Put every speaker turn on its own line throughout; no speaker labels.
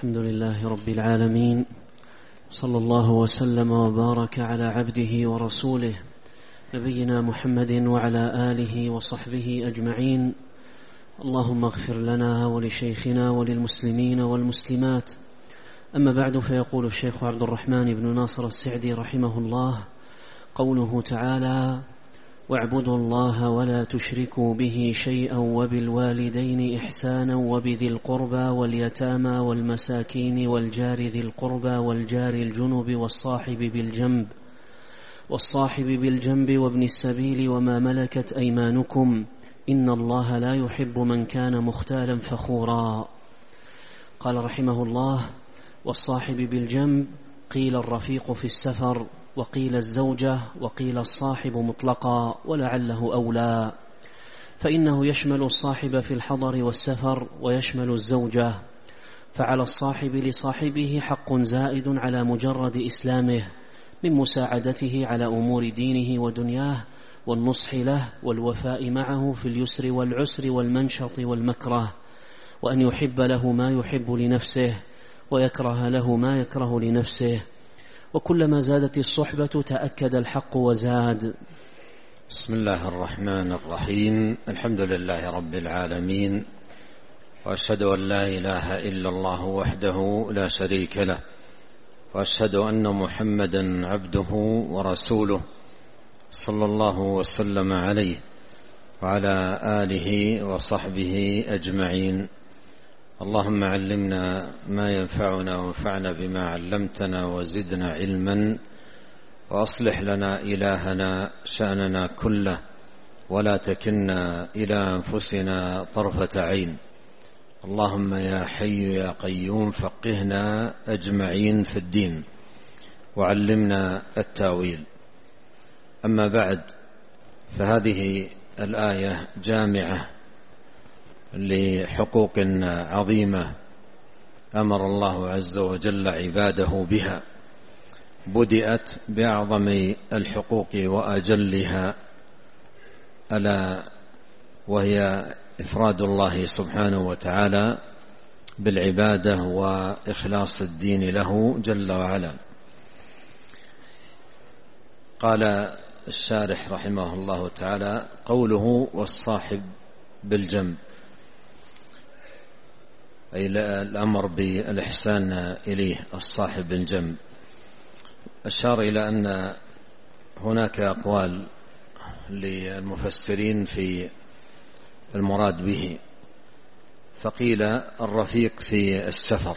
الحمد لله رب العالمين، صلى الله وسلم وبارك على عبده ورسوله نبينا محمد وعلى آله وصحبه أجمعين. اللهم اغفر لنا ولشيخنا وللمسلمين والمسلمات. أما بعد، فيقول الشيخ عبد الرحمن بن ناصر السعدي رحمه الله: قوله تعالى: واعبدوا الله ولا تشركوا به شيئا وبالوالدين إحسانا وبذي القربى واليتامى والمساكين والجار ذي القربى والجار الجنب والصاحب بالجنب وابن السبيل وما ملكت أيمانكم إن الله لا يحب من كان مختالا فخورا. قال رحمه الله: والصاحب بالجنب قيل الرفيق في السفر، وقيل الزوجة، وقيل الصاحب مطلقا، ولعله أولى، فإنه يشمل الصاحب في الحضر والسفر ويشمل الزوجة، فعلى الصاحب لصاحبه حق زائد على مجرد إسلامه من مساعدته على أمور دينه ودنياه والنصح له والوفاء معه في اليسر والعسر والمنشط والمكره، وأن يحب له ما يحب لنفسه ويكره له ما يكره لنفسه، وكلما زادت الصحبة تأكد الحق وزاد.
بسم الله الرحمن الرحيم. الحمد لله رب العالمين، وأشهد أن لا إله إلا الله وحده لا شريك له، وأشهد أن محمدا عبده ورسوله صلى الله وسلم عليه وعلى آله وصحبه أجمعين. اللهم علمنا ما ينفعنا وانفعنا بما علمتنا وزدنا علما، وأصلح لنا إلهنا شأننا كله، ولا تكلنا إلى أنفسنا طرفة عين. اللهم يا حي يا قيوم فقهنا أجمعين في الدين، وعلمنا التاويل. أما بعد، فهذه الآية جامعة لحقوق عظيمة أمر الله عز وجل عباده بها، بدأت بأعظم الحقوق وأجلها، ألا وهي إفراد الله سبحانه وتعالى بالعبادة وإخلاص الدين له جل وعلا. قال الشارح رحمه الله تعالى: قوله والصاحب بالجنب، أي الأمر بالإحسان إليه، الصاحب بالجنب. أشار إلى أن هناك أقوال للمفسرين في المراد به، فقيل الرفيق في السفر،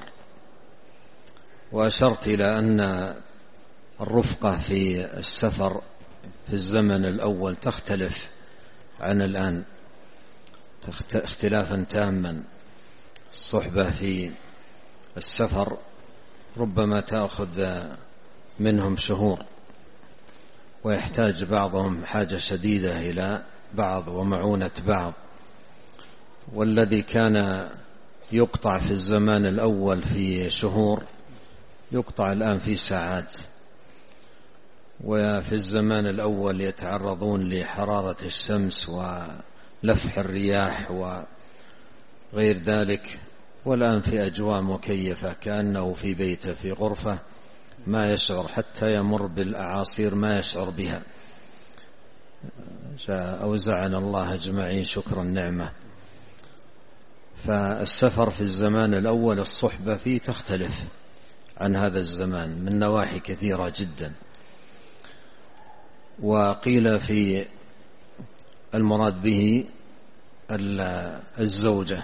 وأشرت إلى أن الرفقة في السفر في الزمن الأول تختلف عن الآن اختلافا تاما. الصحبة في السفر ربما تأخذ منهم شهور، ويحتاج بعضهم حاجة شديدة إلى بعض ومعونة بعض، والذي كان يقطع في الزمان الأول في شهور يقطع الآن في ساعات. وفي الزمان الأول يتعرضون لحرارة الشمس ولفح الرياح وغير ذلك، والآن في أجواء مكيفة كأنه في بيته في غرفة ما يشعر، حتى يمر بالأعاصير ما يشعر بها. أوزعنا الله أجمعين شكر النعمة. فالسفر في الزمان الأول الصحبة فيه تختلف عن هذا الزمان من نواحي كثيرة جدا. وقيل في المراد به الزوجة،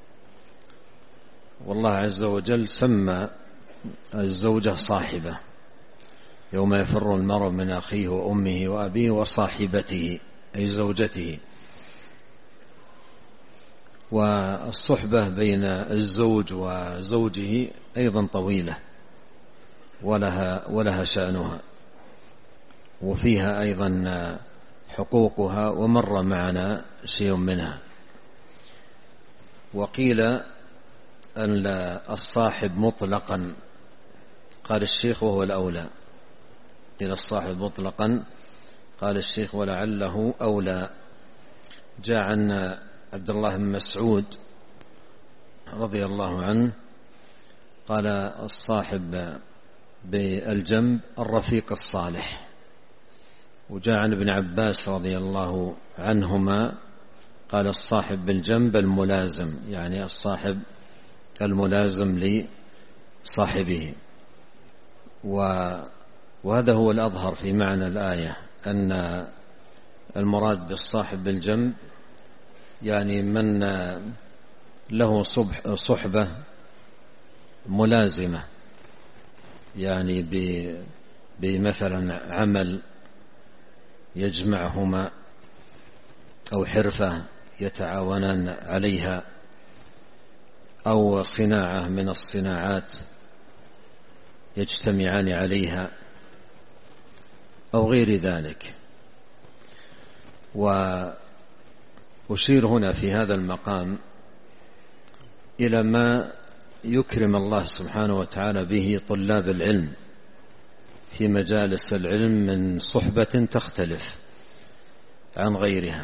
والله عز وجل سمى الزوجة صاحبة، يوم يفر المرء من أخيه وأمه وأبيه وصاحبته أي زوجته. والصحبة بين الزوج وزوجه أيضا طويلة ولها شأنها، وفيها أيضا حقوقها، ومر معنا شيء منها. وقيل أن الصاحب مطلقا، قال الشيخ وهو الأولى، قيل الصاحب مطلقا، قال الشيخ ولعله أولى. جاء عن عبد الله بن مسعود رضي الله عنه قال الصاحب بالجنب الرفيق الصالح. وجاء عن ابن عباس رضي الله عنهما قال الصاحب بالجنب الملازم، يعني الصاحب الملازم لصاحبه. وهذا هو الأظهر في معنى الآية، أن المراد بالصاحب بالجنب يعني من له صحبة ملازمة، يعني بمثلا عمل يجمعهما أو حرفة يتعاونان عليها أو صناعة من الصناعات يجتمعان عليها أو غير ذلك. وأشير هنا في هذا المقام إلى ما يكرم الله سبحانه وتعالى به طلاب العلم في مجالس العلم من صحبة تختلف عن غيرها.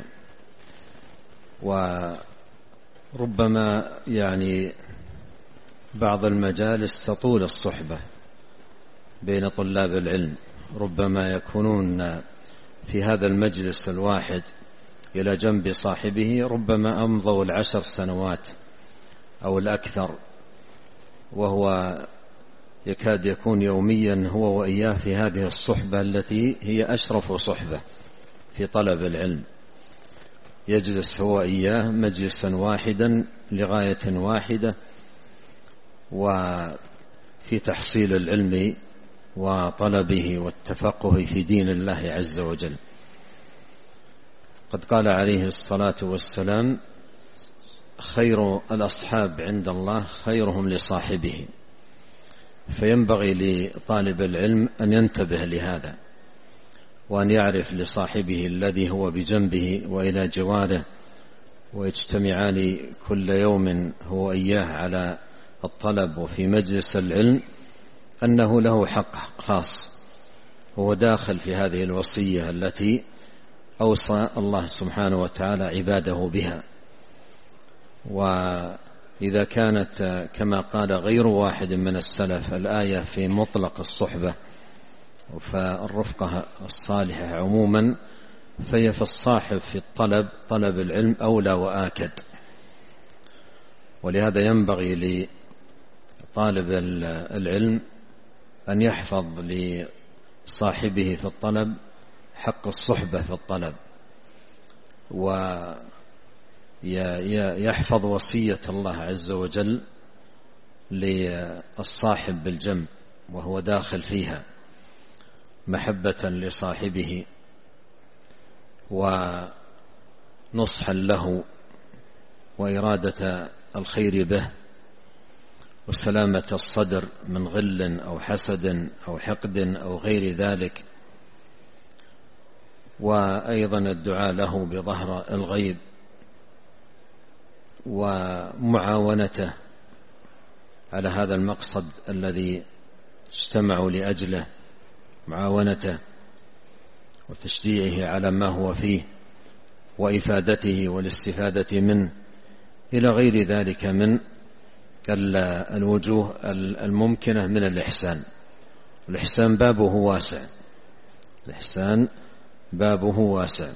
وربما يعني بعض المجالس تطول الصحبة بين طلاب العلم، ربما يكونون في هذا المجلس الواحد إلى جنب صاحبه ربما أمضوا 10 سنوات أو الأكثر، وهو يكاد يكون يوميا هو وإياه في هذه الصحبة التي هي أشرف صحبة في طلب العلم. يجلس هو وإياه مجلسا واحدا لغاية واحدة وفي تحصيل العلم وطلبه والتفقه في دين الله عز وجل. قد قال عليه الصلاة والسلام: خير الأصحاب عند الله خيرهم لصاحبه. فينبغي لطالب العلم أن ينتبه لهذا، وأن يعرف لصاحبه الذي هو بجنبه وإلى جواره ويجتمعان كل يوم هو إياه على الطلب وفي مجلس العلم أنه له حق خاص، هو داخل في هذه الوصية التي أوصى الله سبحانه وتعالى عباده بها. وإذا كانت كما قال غير واحد من السلف الآية في مطلق الصحبة فالرفقة الصالحة عموما، فهي في الصاحب في طلب العلم أولى وآكد. ولهذا ينبغي لطالب العلم أن يحفظ لصاحبه في الطلب حق الصحبة في الطلب، ويحفظ وصية الله عز وجل للصاحب بالجنب وهو داخل فيها محبة لصاحبه ونصحا له وإرادة الخير به وسلامة الصدر من غل أو حسد أو حقد أو غير ذلك، وأيضا الدعاء له بظهر الغيب ومعاونته على هذا المقصد الذي اجتمعوا لأجله، معاونته وتشجيعه على ما هو فيه وإفادته والاستفادة منه إلى غير ذلك من الوجوه الممكنة من الإحسان. الإحسان بابه واسع، الإحسان بابه واسع.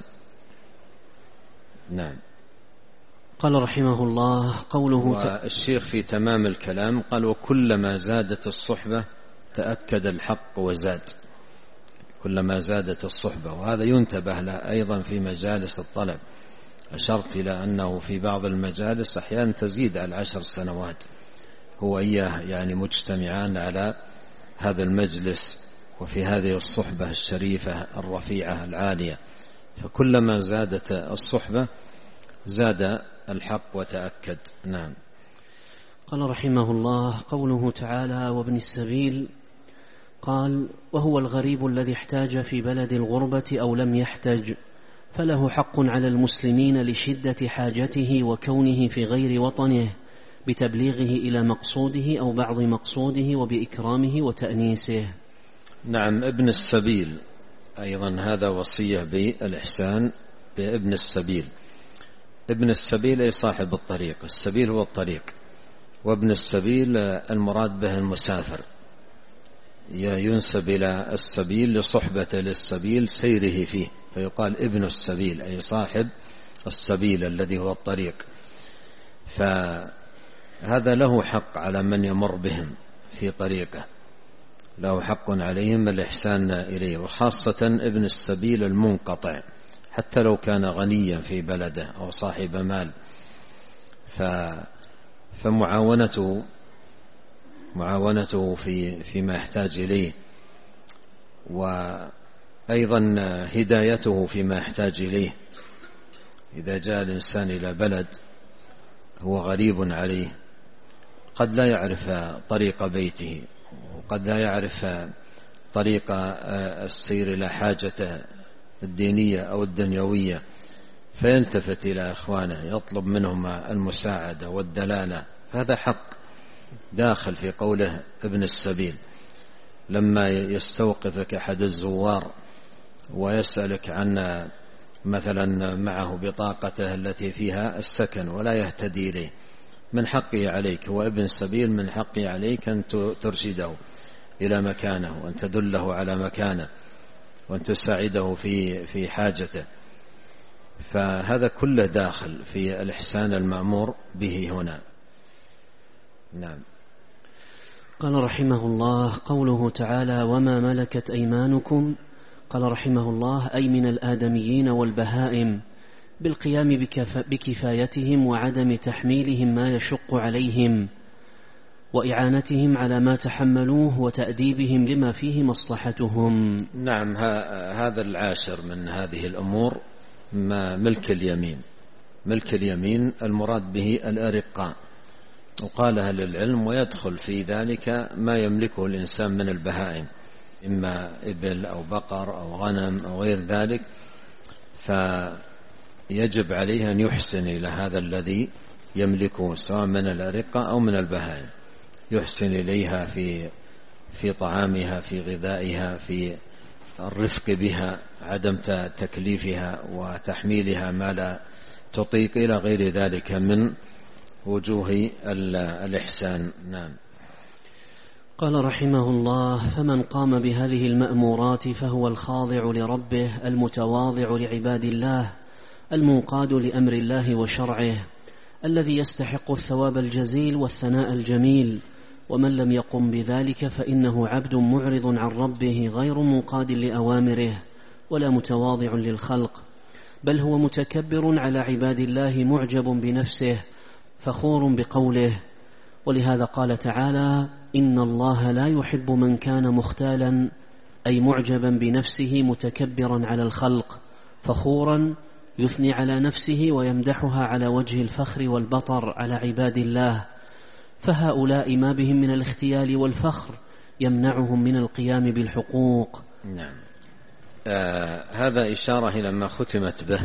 نعم.
قال رحمه الله قوله
والشيخ في تمام الكلام قال: وكلما زادت الصحبة تأكد الحق وزاد. كلما زادت الصحبة، وهذا ينتبه له أيضا في مجالس الطلب. أشرت إلى أنه في بعض المجالس أحيانا تزيد على 10 سنوات هو إياه يعني مجتمعان على هذا المجلس وفي هذه الصحبة الشريفة الرفيعة العالية، فكلما زادت الصحبة زاد الحق وتأكد. نعم.
قال رحمه الله قوله تعالى: وابن السبيل. قال: وهو الغريب الذي احتاج في بلد الغربة أو لم يحتج، فله حق على المسلمين لشدة حاجته وكونه في غير وطنه بتبليغه إلى مقصوده أو بعض مقصوده وبإكرامه وتأنيسه.
نعم. ابن السبيل أيضا هذا وصية بالإحسان بابن السبيل. ابن السبيل أي صاحب الطريق. السبيل هو الطريق، وابن السبيل المراد به المسافر، ينسب إلى السبيل لصحبة للسبيل سيره فيه، فيقال ابن السبيل أي صاحب السبيل الذي هو الطريق. فهذا له حق على من يمر بهم في طريقه، له حق عليهم الإحسان إليه، وخاصة ابن السبيل المنقطع حتى لو كان غنيا في بلده أو صاحب مال، فمعاونته فيما يحتاج إليه، وأيضا هدايته فيما يحتاج إليه. إذا جاء الإنسان إلى بلد هو غريب عليه، قد لا يعرف طريق بيته، وقد لا يعرف طريق السير إلى حاجته الدينية أو الدنيوية، فيلتفت إلى إخوانه يطلب منهم المساعدة والدلالة. هذا حق داخل في قوله ابن السبيل. لما يستوقفك أحد الزوار ويسألك عن مثلا معه بطاقته التي فيها السكن ولا يهتدي إليه، من حقه عليك، هو ابن السبيل، من حقه عليك أن ترشده إلى مكانه، وأن تدله على مكانه، وأن تساعده في حاجته. فهذا كله داخل في الإحسان المأمور به هنا. نعم.
قال رحمه الله: قوله تعالى: وما ملكت أيمانكم، قال رحمه الله: أي من الآدميين والبهائم، بالقيام بكفايتهم وعدم تحميلهم ما يشق عليهم، وإعانتهم على ما تحملوه، وتأديبهم لما فيه مصلحتهم.
نعم. هذا العاشر من هذه الأمور ما ملك اليمين. ملك اليمين المراد به الأرقاء، وقال أهل العلم ويدخل في ذلك ما يملكه الإنسان من البهائم، إما إبل أو بقر أو غنم أو غير ذلك، فيجب عليه أن يحسن إلى هذا الذي يملكه سواء من الأرقاء أو من البهائم، يحسن إليها في طعامها، في غذائها، في الرفق بها، عدم تكليفها وتحميلها ما لا تطيق، إلى غير ذلك من وجوه الإحسان. نعم.
قال رحمه الله: فمن قام بهذه المأمورات فهو الخاضع لربه، المتواضع لعباد الله، المنقاد لأمر الله وشرعه، الذي يستحق الثواب الجزيل والثناء الجميل. ومن لم يقم بذلك فإنه عبد معرض عن ربه، غير منقاد لأوامره ولا متواضع للخلق، بل هو متكبر على عباد الله، معجب بنفسه، فخور بقوله. ولهذا قال تعالى: إن الله لا يحب من كان مختالا، أي معجبا بنفسه، متكبرا على الخلق، فخورا يثني على نفسه ويمدحها على وجه الفخر والبطر على عباد الله. فهؤلاء ما بهم من الاختيال والفخر يمنعهم من القيام بالحقوق.
نعم. هذا إشارة إلى ما ختمت به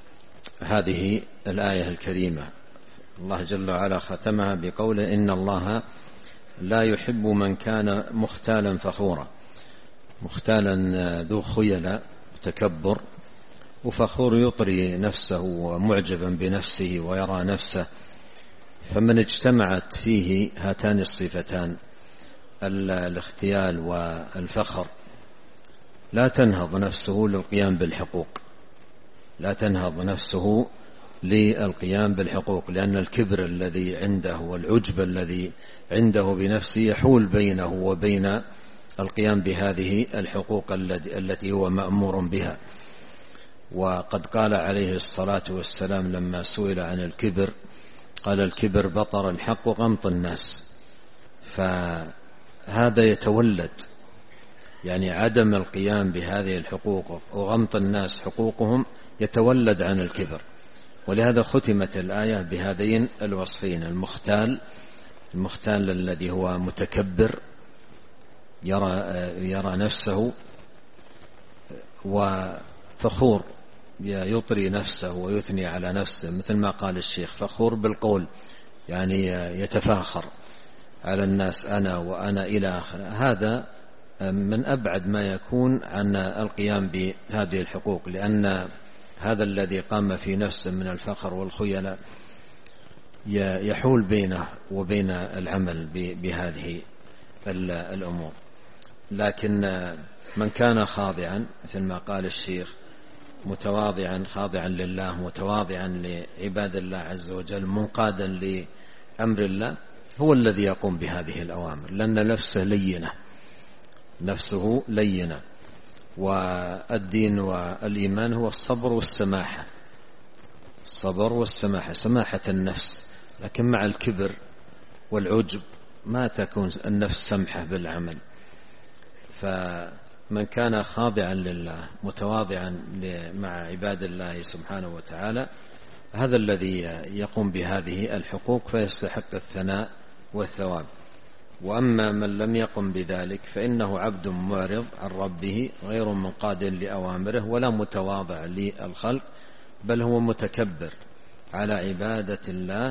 هذه الآية الكريمة. الله جل وعلا ختمها بقوله: إن الله لا يحب من كان مختالا فخورا. مختالا ذو خيلاء وتكبر، وفخور يطري نفسه ومعجبا بنفسه ويرى نفسه. فمن اجتمعت فيه هاتان الصفتان، الاختيال والفخر، لا تنهض نفسه للقيام بالحقوق، لا تنهض نفسه للقيام بالحقوق، لأن الكبر الذي عنده والعجب الذي عنده بنفسه يحول بينه وبين القيام بهذه الحقوق التي هو مأمور بها. وقد قال عليه الصلاة والسلام لما سئل عن الكبر قال: الكبر بطر الحق وغمط الناس. فهذا يتولد، يعني عدم القيام بهذه الحقوق وغمط الناس حقوقهم يتولد عن الكبر. ولهذا ختمت الآية بهذين الوصفين: المختال الذي هو متكبر يرى نفسه، وفخور يطري نفسه ويثني على نفسه، مثل ما قال الشيخ: فخور بالقول، يعني يتفاخر على الناس، أنا وأنا إلى آخره. هذا من أبعد ما يكون عن القيام بهذه الحقوق، لأن هذا الذي قام في نفسه من الفخر والخيلاء يحول بينه وبين العمل بهذه الأمور. لكن من كان خاضعا مثل ما قال الشيخ متواضعا خاضعا لله متواضعا لعباد الله عز وجل منقادا لأمر الله هو الذي يقوم بهذه الأوامر، لأن نفسه لينة. والدين والإيمان هو الصبر والسماحة، سماحة النفس، لكن مع الكبر والعجب ما تكون النفس سمحة بالعمل. فمن كان خاضعا لله متواضعا مع عباد الله سبحانه وتعالى هذا الذي يقوم بهذه الحقوق فيستحق الثناء والثواب. وأما من لم يقم بذلك فإنه عبد معرض عن ربه غير منقاد لأوامره ولا متواضع للخلق، بل هو متكبر على عبادة الله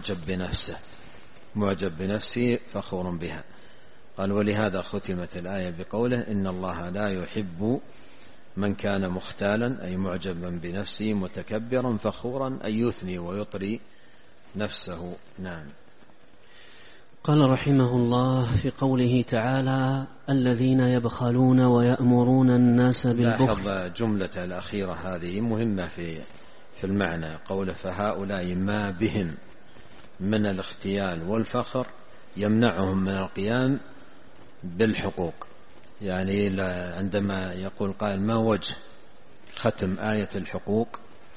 معجب بنفسه فخور بها. قال ولهذا ختمت الآية بقوله إن الله لا يحب من كان مختالا أي معجبا بنفسه متكبرا فخورا أي يثني ويطري نفسه. نعم.
قال رحمه الله في قوله تعالى الذين يبخلون ويأمرون الناس بالبخل.
لاحظ جملة الأخيرة هذه مهمة في المعنى، قوله فهؤلاء ما بهم من الاختيال والفخر يمنعهم من القيام بالحقوق. يعني عندما يقول قائل ما وجه ختم آية الحقوق،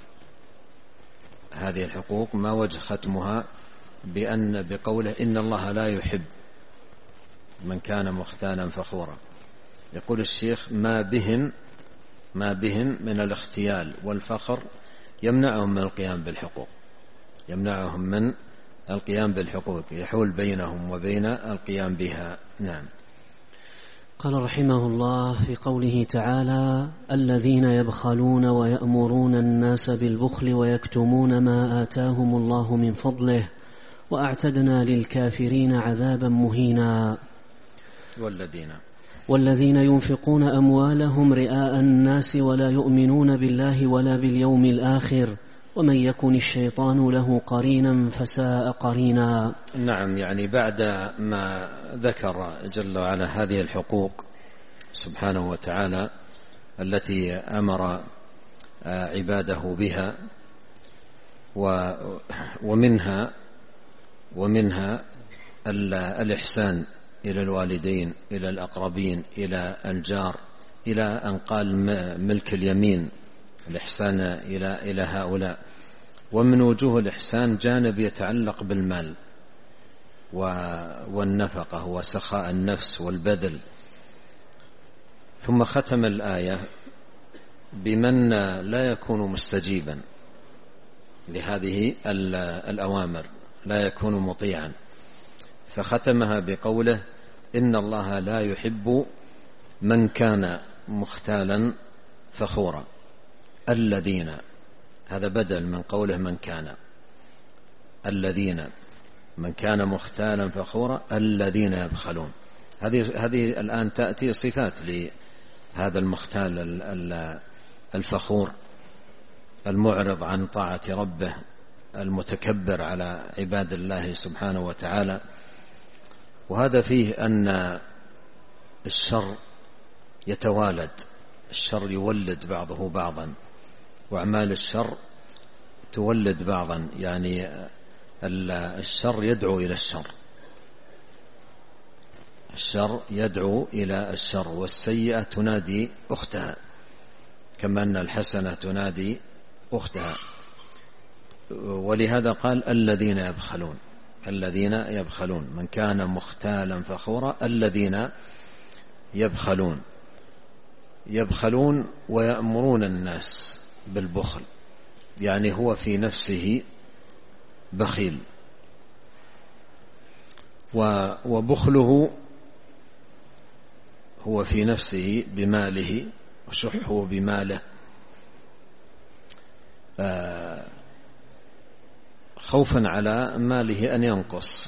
هذه الحقوق ما وجه ختمها بقوله إن الله لا يحب من كان مختالا فخورا؟ يقول الشيخ ما بهم من الاختيال والفخر يمنعهم من القيام بالحقوق، يحول بينهم وبين القيام بها. نعم.
قال رحمه الله في قوله تعالى الذين يبخلون ويأمرون الناس بالبخل ويكتمون ما آتاهم الله من فضله وأعتدنا للكافرين عذابا مهينا. والذين ينفقون أموالهم رئاء الناس ولا يؤمنون بالله ولا باليوم الآخر ومن يكن الشيطان له قرينا فساء قرينا.
نعم، يعني بعد ما ذكر جل وعلا هذه الحقوق سبحانه وتعالى التي أمر عباده بها ومنها الإحسان إلى الوالدين إلى الأقربين إلى الجار إلى أن قال ملك اليمين الإحسان إلى هؤلاء. ومن وجوه الإحسان جانب يتعلق بالمال والنفقة وسخاء النفس والبذل. ثم ختم الآية بمن لا يكون مستجيبا لهذه الأوامر، لا يكون مطيعا، فختمها بقوله إن الله لا يحب من كان مختالا فخورا. الذين هذا بدل من قوله من كان، الذين من كان مختالا فخورا الذين يبخلون. هذه الآن تأتي صفات لهذا المختال الفخور المعرض عن طاعة ربه المتكبر على عباد الله سبحانه وتعالى. وهذا فيه أن الشر يتوالد، الشر يولد بعضه بعضا، وأعمال الشر تولد بعضا، يعني الشر يدعو إلى الشر يدعو إلى الشر، والسيئة تنادي أختها كما أن الحسنة تنادي أختها. ولهذا قال الذين يبخلون من كان مختالا فخورا الذين يبخلون ويأمرون الناس بالبخل، يعني هو في نفسه بخيل، وبخله هو في نفسه بماله وشحه بماله، خوفا على ماله أن ينقص،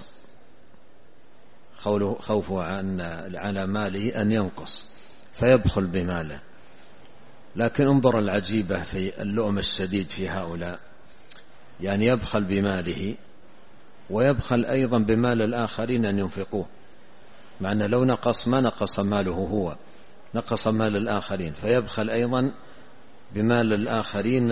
خوفه على ماله أن ينقص فيبخل بماله. لكن انظر العجيبة في اللؤم الشديد في هؤلاء، يعني يبخل بماله ويبخل أيضا بمال الآخرين أن ينفقوه، مع أنه لو نقص ما نقص ماله هو، نقص مال الآخرين، فيبخل أيضا بمال الآخرين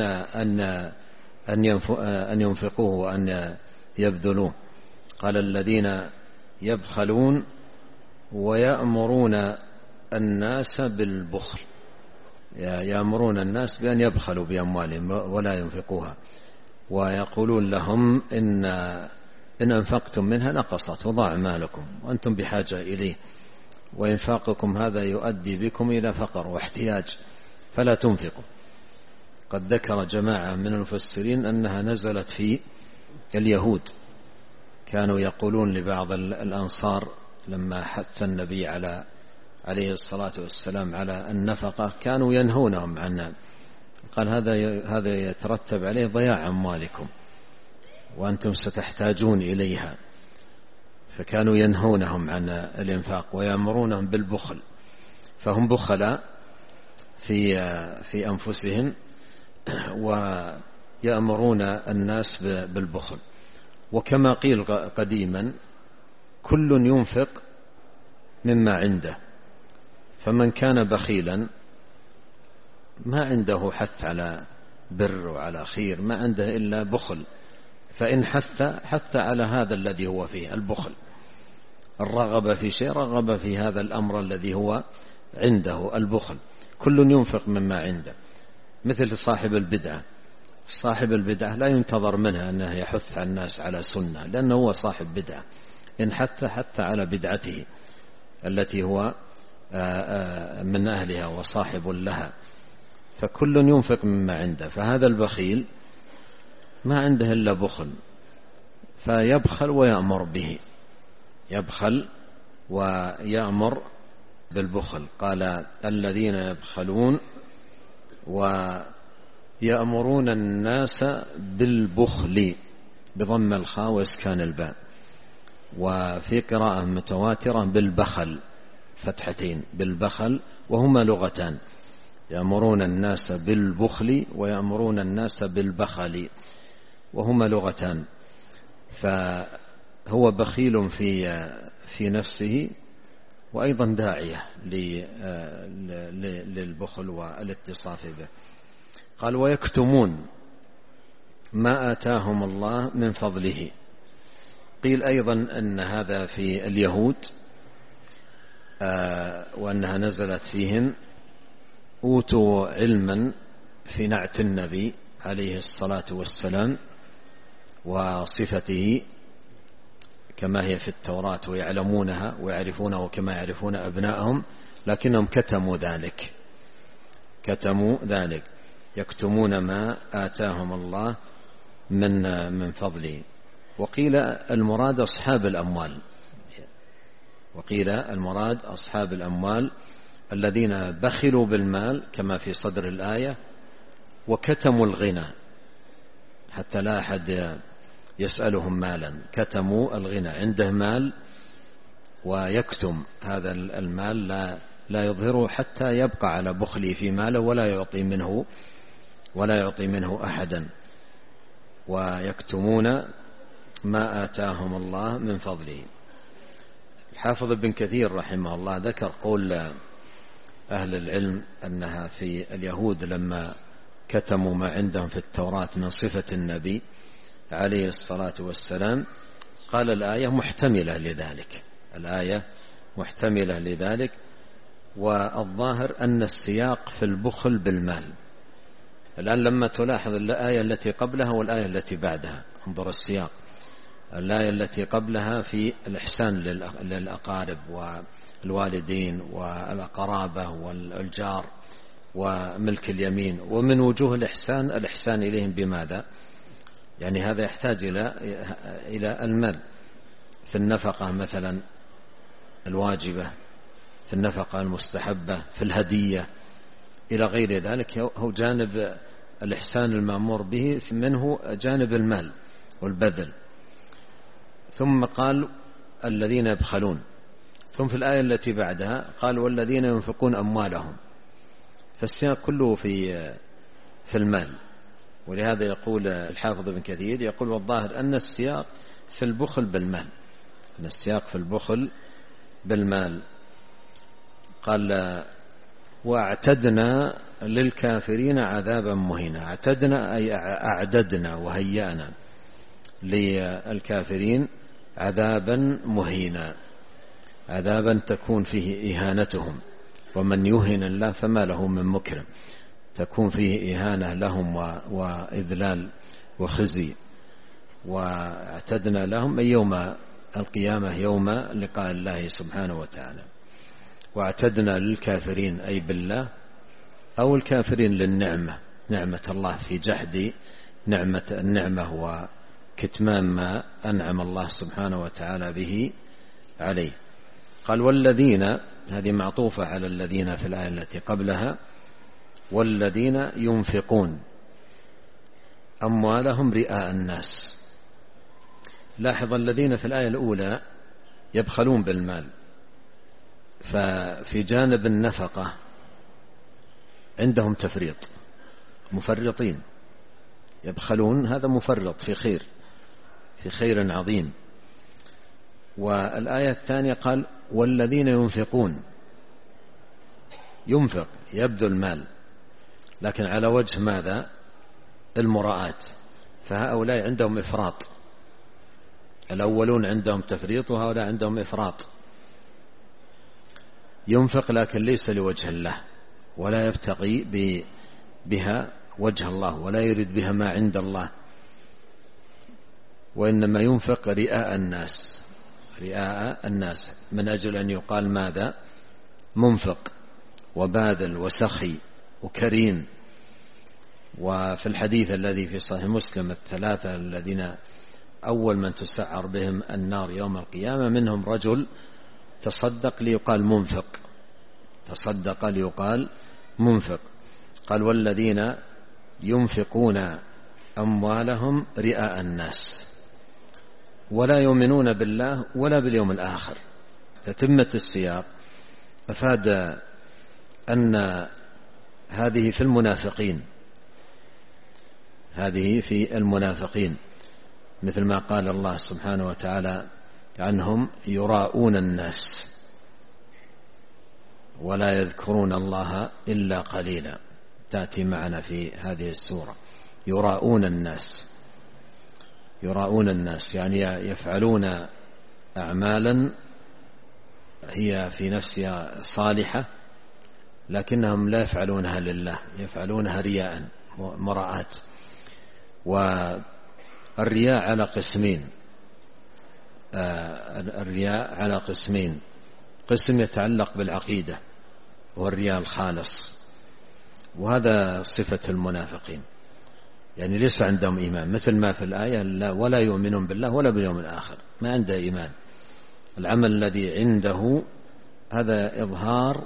أن ينفقوه وأن يبذلوه. قال الذين يبخلون ويأمرون الناس بالبخل، يأمرون الناس بأن يبخلوا بأموالهم ولا ينفقوها، ويقولون لهم إن أنفقتم منها نقصت وضاع مالكم وأنتم بحاجة إليه، وإنفاقكم هذا يؤدي بكم إلى فقر واحتياج فلا تنفقوا. قد ذكر جماعة من المفسرين أنها نزلت في اليهود، كانوا يقولون لبعض الأنصار لما حث النبي عليه الصلاة والسلام على النفقة كانوا ينهونهم عنها، قال هذا يترتب عليه ضياع أموالكم وأنتم ستحتاجون إليها، فكانوا ينهونهم عن الإنفاق ويأمرونهم بالبخل، فهم بخلاء في أنفسهم ويأمرون الناس بالبخل. وكما قيل قديما كل ينفق مما عنده، فمن كان بخيلا ما عنده حث على بر وعلى خير، ما عنده إلا بخل، فإن حث على هذا الذي هو فيه البخل، الرغبة في شيء رغب في هذا الأمر الذي هو عنده البخل. كل ينفق مما عنده، مثل صاحب البدعة، صاحب البدعة لا ينتظر منها أنه يحث على الناس على سنة، لأنه هو صاحب بدعة، إن حث على بدعته التي هو من أهلها وصاحب لها، فكل ينفق مما عنده. فهذا البخيل ما عنده إلا بخل، فيبخل ويأمر به، يبخل ويأمر بالبخل. قال الذين يبخلون ويأمرون الناس بالبخل بضم الخاء وإسكان الباء، وفي قراءة متواترة بالبخل فتحتين بالبخل، وهما لغتان، يأمرون الناس بالبخل ويأمرون الناس بالبخل، وهما لغتان. فهو بخيل في نفسه وأيضا داعية للبخل والاتصاف به. قال ويكتمون ما آتاهم الله من فضله. قيل أيضا أن هذا في اليهود، وأنها نزلت فيهم أوتوا علما في نعت النبي عليه الصلاة والسلام وصفته كما هي في التوراة، ويعلمونها ويعرفونه كما يعرفون أبنائهم، لكنهم كتموا ذلك، يكتمون ما آتاهم الله من فضله. وقيل المراد أصحاب الأموال الذين بخلوا بالمال كما في صدر الآية، وكتموا الغنى حتى لا أحد يسألهم مالا، كتموا الغنى، عنده مال ويكتم هذا المال، لا يظهره حتى يبقى على بخله في ماله ولا يعطي منه أحدا. ويكتمون ما آتاهم الله من فضله. الحافظ ابن كثير رحمه الله ذكر قول أهل العلم أنها في اليهود لما كتموا ما عندهم في التوراة من صفة النبي عليه الصلاة والسلام، قال الآية محتملة لذلك، والظاهر أن السياق في البخل بالمال. الآن لما تلاحظ الآية التي قبلها والآية التي بعدها، انظر السياق، الآية التي قبلها في الإحسان للأقارب والوالدين والقرابة والجار وملك اليمين، ومن وجوه الإحسان إليهم بماذا؟ يعني هذا يحتاج إلى المال، في النفقة مثلا الواجبة، في النفقة المستحبة، في الهدية إلى غير ذلك، هو جانب الإحسان المأمور به منه جانب المال والبذل. ثم قال الذين يبخلون، ثم في الآية التي بعدها قال والذين ينفقون أموالهم، فالسياق كله في المال. ولهذا يقول الحافظ ابن كثير يقول والظاهر أن السياق في البخل بالمال، من السياق في البخل بالمال. قال واعتدنا للكافرين عذابا مهينا. اعتدنا أي أعددنا وهيأنا للكافرين عذابا مهينا، عذابا تكون فيه إهانتهم، ومن يهن الله فما له من مكرم، تكون فيه إهانة لهم وإذلال وخزي. واعتدنا لهم أي يوم القيامة، يوم لقاء الله سبحانه وتعالى. واعتدنا للكافرين أي بالله، أو الكافرين للنعمة، نعمة الله، في جحد النعمة وكتمان ما أنعم الله سبحانه وتعالى به عليه. قال والذين، هذه معطوفة على الذين في الآية التي قبلها، والذين ينفقون أموالهم رئاء الناس. لاحظ الذين في الآية الأولى يبخلون بالمال، ففي جانب النفقة عندهم تفريط، مفرطين، يبخلون، هذا مفرط في خير، في خير عظيم. والآية الثانية قال والذين ينفقون، ينفق يبذل المال، لكن على وجه ماذا؟ المراءة. فهؤلاء عندهم إفراط، الأولون عندهم تفريط وهؤلاء عندهم إفراط. ينفق لكن ليس لوجه الله، ولا يبتغي بها وجه الله، ولا يريد بها ما عند الله، وإنما ينفق رئاء الناس، رئاء الناس، من أجل أن يقال ماذا؟ منفق وباذل وسخي وكريم. وفي الحديث الذي في صحيح مسلم الثلاثة الذين أول من تسعر بهم النار يوم القيامة منهم رجل تصدق ليقال منفق، تصدق ليقال منفق. قال والذين ينفقون أموالهم رئاء الناس ولا يؤمنون بالله ولا باليوم الآخر. تتمة السياق أفاد أن هذه في المنافقين، هذه في المنافقين، مثل ما قال الله سبحانه وتعالى عنهم يراءون الناس ولا يذكرون الله إلا قليلا، تأتي معنا في هذه السورة. يراءون الناس، يراءون الناس يعني يفعلون أعمالا هي في نفسها صالحة، لكنهم لا يفعلونها لله، يفعلونها رياء مراءة. والرياء على قسمين، الرياء على قسمين، قسم يتعلق بالعقيدة والرياء الخالص، وهذا صفة المنافقين، يعني ليس عندهم إيمان، مثل ما في الآية ولا يؤمنون بالله ولا باليوم الآخر، ما عنده إيمان. العمل الذي عنده هذا إظهار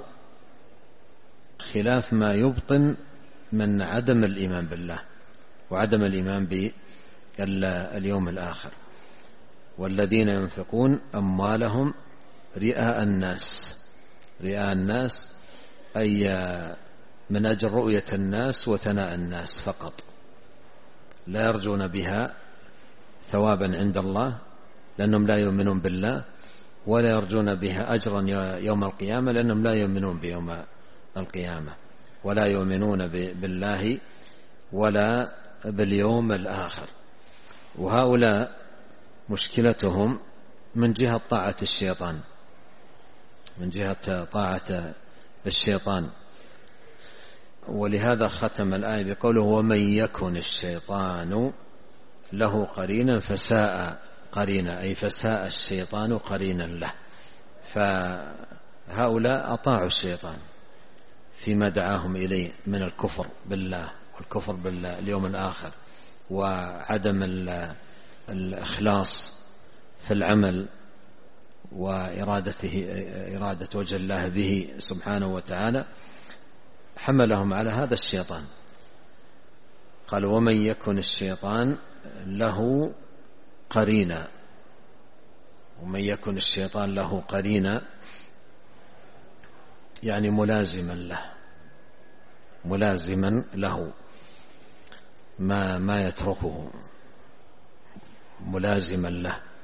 خلاف ما يبطن من عدم الإيمان بالله وعدم الإيمان باليوم الآخر. والذين ينفقون أموالهم رئاء الناس، رئاء الناس أي من أجل رؤية الناس وثناء الناس فقط، لا يرجون بها ثوابا عند الله لأنهم لا يؤمنون بالله، ولا يرجون بها أجرا يوم القيامة لأنهم لا يؤمنون بيوم القيامة، ولا يؤمنون بالله ولا باليوم الآخر. وهؤلاء مشكلتهم من جهة طاعة الشيطان، من جهة طاعة الشيطان. ولهذا ختم الآية بقوله ومن يكن الشيطان له قرينا فساء قرينا، أي فساء الشيطان قرينا له. فهؤلاء أطاعوا الشيطان فيما دعاهم إليه من الكفر بالله والكفر باليوم الآخر وعدم الإخلاص في العمل وإرادة وجه الله به سبحانه وتعالى، حملهم على هذا الشيطان. قال ومن يكن الشيطان له قرينا، ومن يكن الشيطان له قرينا يعني ملازما له، ملازما له ما يتركه، ملازما له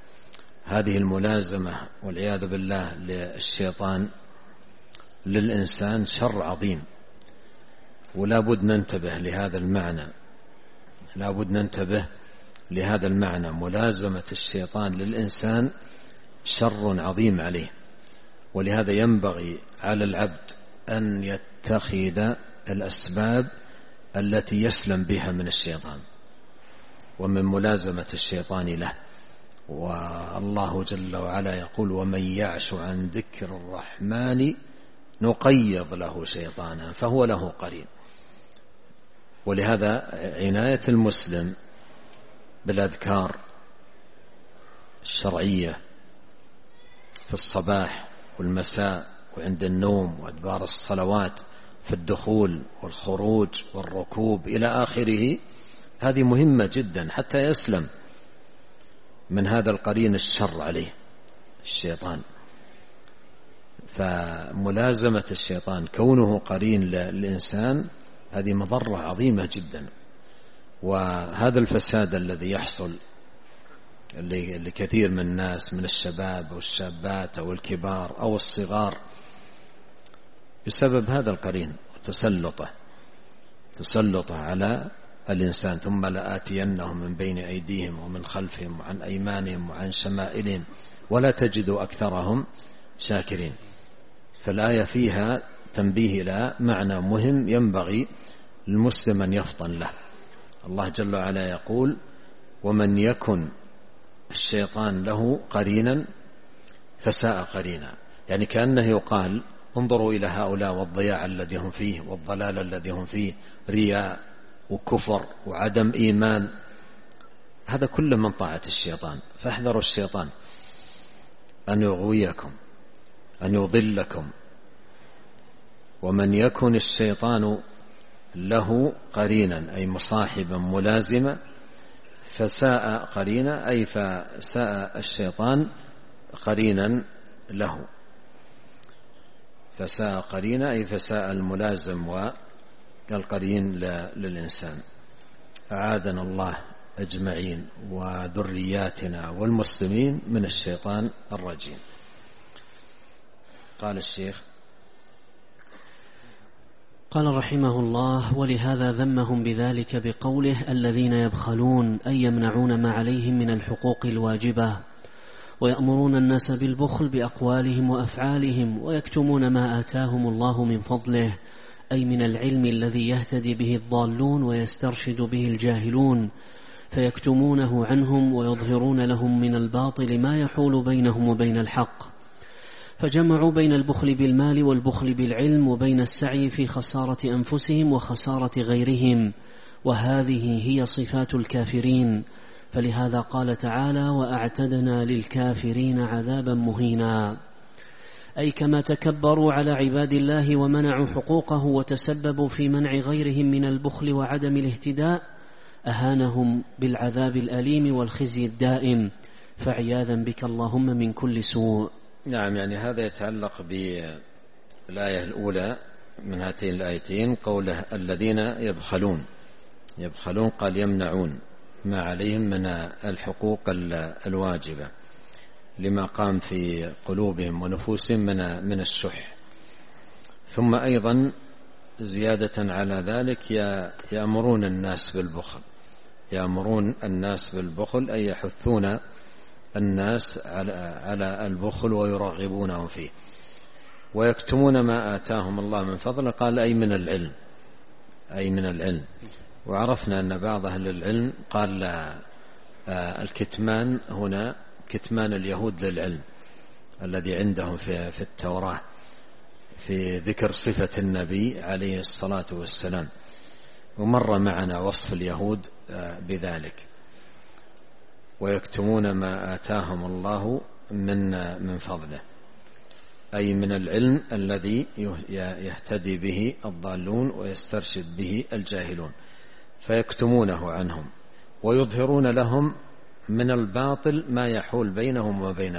هذه الملازمة والعياذ بالله للشيطان للإنسان شر عظيم، ولا بد ننتبه لهذا المعنى، لا بد ننتبه لهذا المعنى. ملازمة الشيطان للإنسان شر عظيم عليه، ولهذا ينبغي على العبد أن يتخذ الأسباب التي يسلم بها من الشيطان ومن ملازمة الشيطان له. والله جل وعلا يقول: ومن يعش عن ذكر الرحمن نقيض له شيطانا فهو له قرين. ولهذا عناية المسلم بالأذكار الشرعية في الصباح والمساء وعند النوم وأدبار الصلوات، في الدخول والخروج والركوب إلى آخره، هذه مهمة جدا حتى يسلم من هذا القرين الشر عليه الشيطان. فملازمة الشيطان كونه قرين للإنسان هذه مضرة عظيمة جدا. وهذا الفساد الذي يحصل لكثير من الناس من الشباب والشابات أو الكبار أو الصغار بسبب هذا القرين تسلطه على الإنسان. ثم لآتينهم من بين أيديهم ومن خلفهم وعن أيمانهم وعن شمائلهم ولا تجد أكثرهم شاكرين. فالآية فيها تنبيه إلى معنى مهم ينبغي للمسلم أن يفطن له. الله جل وعلا يقول: ومن يكن الشيطان له قرينا فساء قرينا. يعني كأنه يقال: انظروا إلى هؤلاء والضياع الذي هم فيه والضلال الذي هم فيه، رياء وكفر وعدم إيمان، هذا كله من طاعة الشيطان. فاحذروا الشيطان أن يغويكم، أن يضلكم. ومن يكن الشيطان له قرينا أي مصاحبا ملازما فساء قرينا أي فساء الشيطان قرينا له. فساء قرينا أي فساء الملازم والقرين للإنسان. أعاذنا الله أجمعين وذرياتنا والمسلمين من الشيطان الرجيم. قال الشيخ:
قال رحمه الله: ولهذا ذمهم بذلك بقوله: الذين يبخلون أي يمنعون ما عليهم من الحقوق الواجبة، ويأمرون الناس بالبخل بأقوالهم وأفعالهم، ويكتمون ما آتاهم الله من فضله أي من العلم الذي يهتدي به الضالون ويسترشد به الجاهلون، فيكتمونه عنهم ويظهرون لهم من الباطل ما يحول بينهم وبين الحق. فجمعوا بين البخل بالمال والبخل بالعلم، وبين السعي في خسارة أنفسهم وخسارة غيرهم، وهذه هي صفات الكافرين. فلهذا قال تعالى: وأعتدنا للكافرين عذابا مهينا، أي كما تكبروا على عباد الله ومنعوا حقوقه وتسببوا في منع غيرهم من البخل وعدم الاهتداء، أهانهم بالعذاب الأليم والخزي الدائم، فعياذا بك اللهم من كل سوء.
نعم، يعني هذا يتعلق بالآية الأولى من هاتين الآيتين، قوله الذين يبخلون قال يمنعون ما عليهم من الحقوق الواجبة لما قام في قلوبهم ونفوسهم من الشح. ثم أيضا زيادة على ذلك يأمرون الناس بالبخل أي يحثون الناس على البخل ويرغبونهم فيه. ويكتمون ما آتاهم الله من فضله قال أي من العلم. وعرفنا أن بعض أهل العلم قال الكتمان هنا كتمان اليهود للعلم الذي عندهم في التوراة في ذكر صفة النبي عليه الصلاة والسلام، ومر معنا وصف اليهود بذلك. ويكتمون ما آتاهم الله من فضله أي من العلم الذي يهتدي به الضالون ويسترشد به الجاهلون، فيكتمونه عنهم ويظهرون لهم من الباطل ما يحول بينهم وبين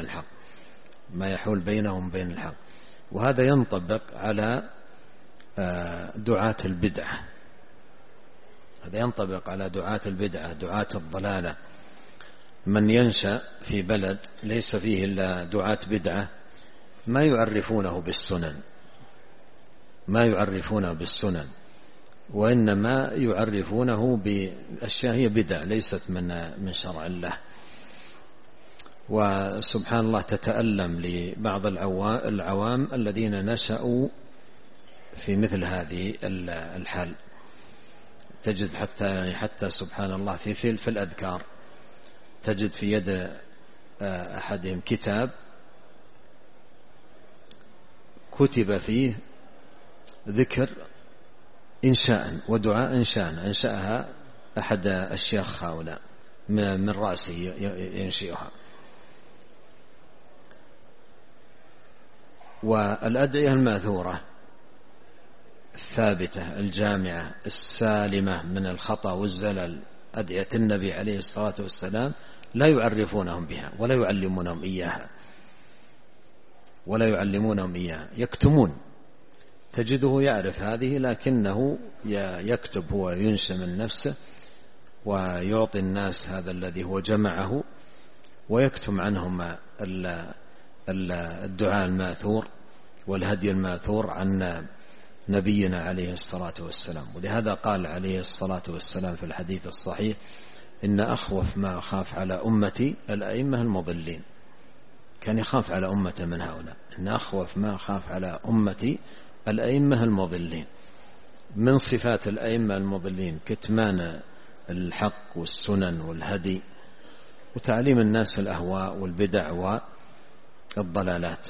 الحق. وهذا ينطبق على دعاة البدعة، دعاة الضلالة، من ينشأ في بلد ليس فيه إلا دعاة بدعة ما يعرفونه بالسنن وإنما يعرفونه بأشياء هي بدع ليست من شرع الله. وسبحان الله تتألم لبعض العوام الذين نشأوا في مثل هذه الحال. تجد حتى سبحان الله في الأذكار تجد في يد أحدهم كتاب كتب فيه ذكر إنشاء ودعاء أنشأها أحد الشيخ هؤلاء من رأسه ينشئها. والأدعية الماثورة الثابتة الجامعة السالمة من الخطأ والزلل أدعية النبي عليه الصلاة والسلام لا يعرفونهم بها ولا يعلمونهم إياها يكتمون. تجده يعرف هذه لكنه يكتب هو ينشئ من نفسه ويعطي الناس هذا الذي هو جمعه ويكتم عنهم الدعاء الماثور والهدي الماثور عن نبينا عليه الصلاة والسلام. ولهذا قال عليه الصلاة والسلام في الحديث الصحيح إن أخوف ما أخاف على أمتي الأئمة المضلين. كان يخاف على أمته من هؤلاء. إن أخوف ما أخاف على أمتي الأئمة المضلين. من صفات الأئمة المضلين كتمان الحق والسنن والهدي وتعليم الناس الأهواء والبدع والضلالات.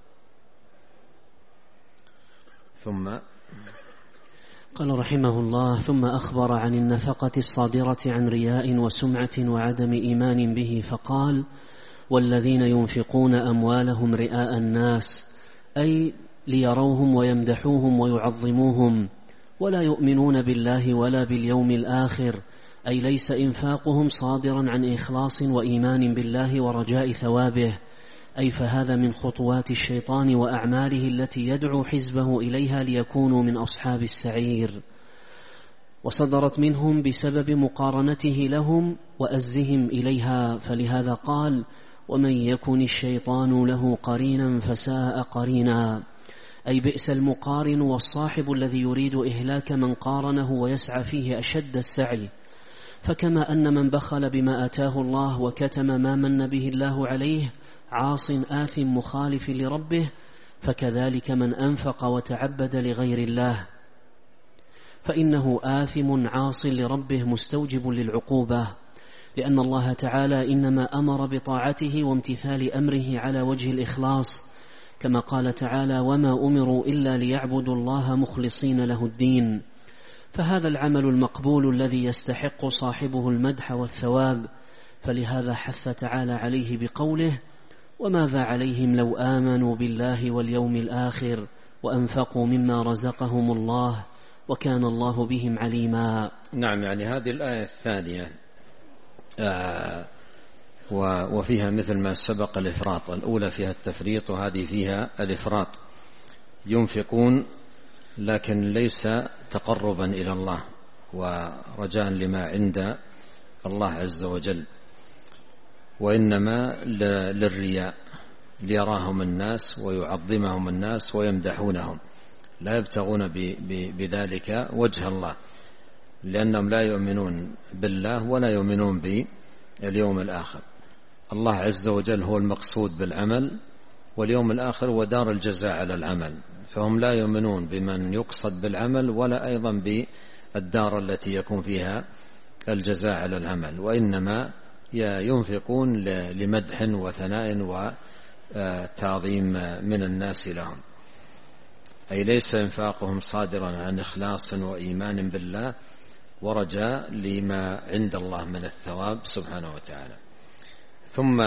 ثم قال رحمه الله: ثم أخبر عن النفقة الصادرة عن رياء وسمعة وعدم إيمان به فقال: والذين ينفقون أموالهم رئاء الناس أي ليروهم ويمدحوهم ويعظموهم ولا يؤمنون بالله ولا باليوم الآخر، أي ليس إنفاقهم صادرا عن إخلاص وإيمان بالله ورجاء ثوابه، أي فهذا من خطوات الشيطان وأعماله التي يدعو حزبه إليها ليكونوا من أصحاب السعير، وصدرت منهم بسبب مقارنته لهم وأزهم إليها. فلهذا قال: ومن يكن الشيطان له قرينا فساء قرينا، أي بئس المقارن والصاحب الذي يريد إهلاك من قارنه ويسعى فيه أشد السعي. فكما أن من بخل بما آتاه الله وكتم ما من به الله عليه عاص آثم مخالف لربه، فكذلك من أنفق وتعبد لغير الله فإنه آثم عاص لربه مستوجب للعقوبة، لأن الله تعالى إنما أمر بطاعته وامتثال أمره على وجه الإخلاص، كما قال تعالى: وما أمروا إلا ليعبدوا الله مخلصين له الدين. فهذا العمل المقبول الذي يستحق صاحبه المدح والثواب، فلهذا حث تعالى عليه بقوله: وماذا عليهم لو آمنوا بالله واليوم الآخر وأنفقوا مما رزقهم الله وكان الله بهم عليما.
نعم، يعني هذه الآية الثانية وفيها مثل ما سبق الإفراط. الأولى فيها التفريط وهذه فيها الإفراط. ينفقون لكن ليس تقربا إلى الله ورجاء لما عند الله عز وجل، وإنما للرياء ليراهم الناس ويعظمهم الناس ويمدحونهم، لا يبتغون بذلك وجه الله، لأنهم لا يؤمنون بالله ولا يؤمنون باليوم الآخر. الله عز وجل هو المقصود بالعمل، واليوم الآخر هو دار الجزاء على العمل، فهم لا يؤمنون بمن يقصد بالعمل ولا أيضا بالدار التي يكون فيها الجزاء على العمل، وإنما ينفقون لمدح وثناء وتعظيم من الناس لهم، أي ليس إنفاقهم صادرا عن إخلاص وإيمان بالله ورجاء لما عند الله من الثواب سبحانه وتعالى. ثم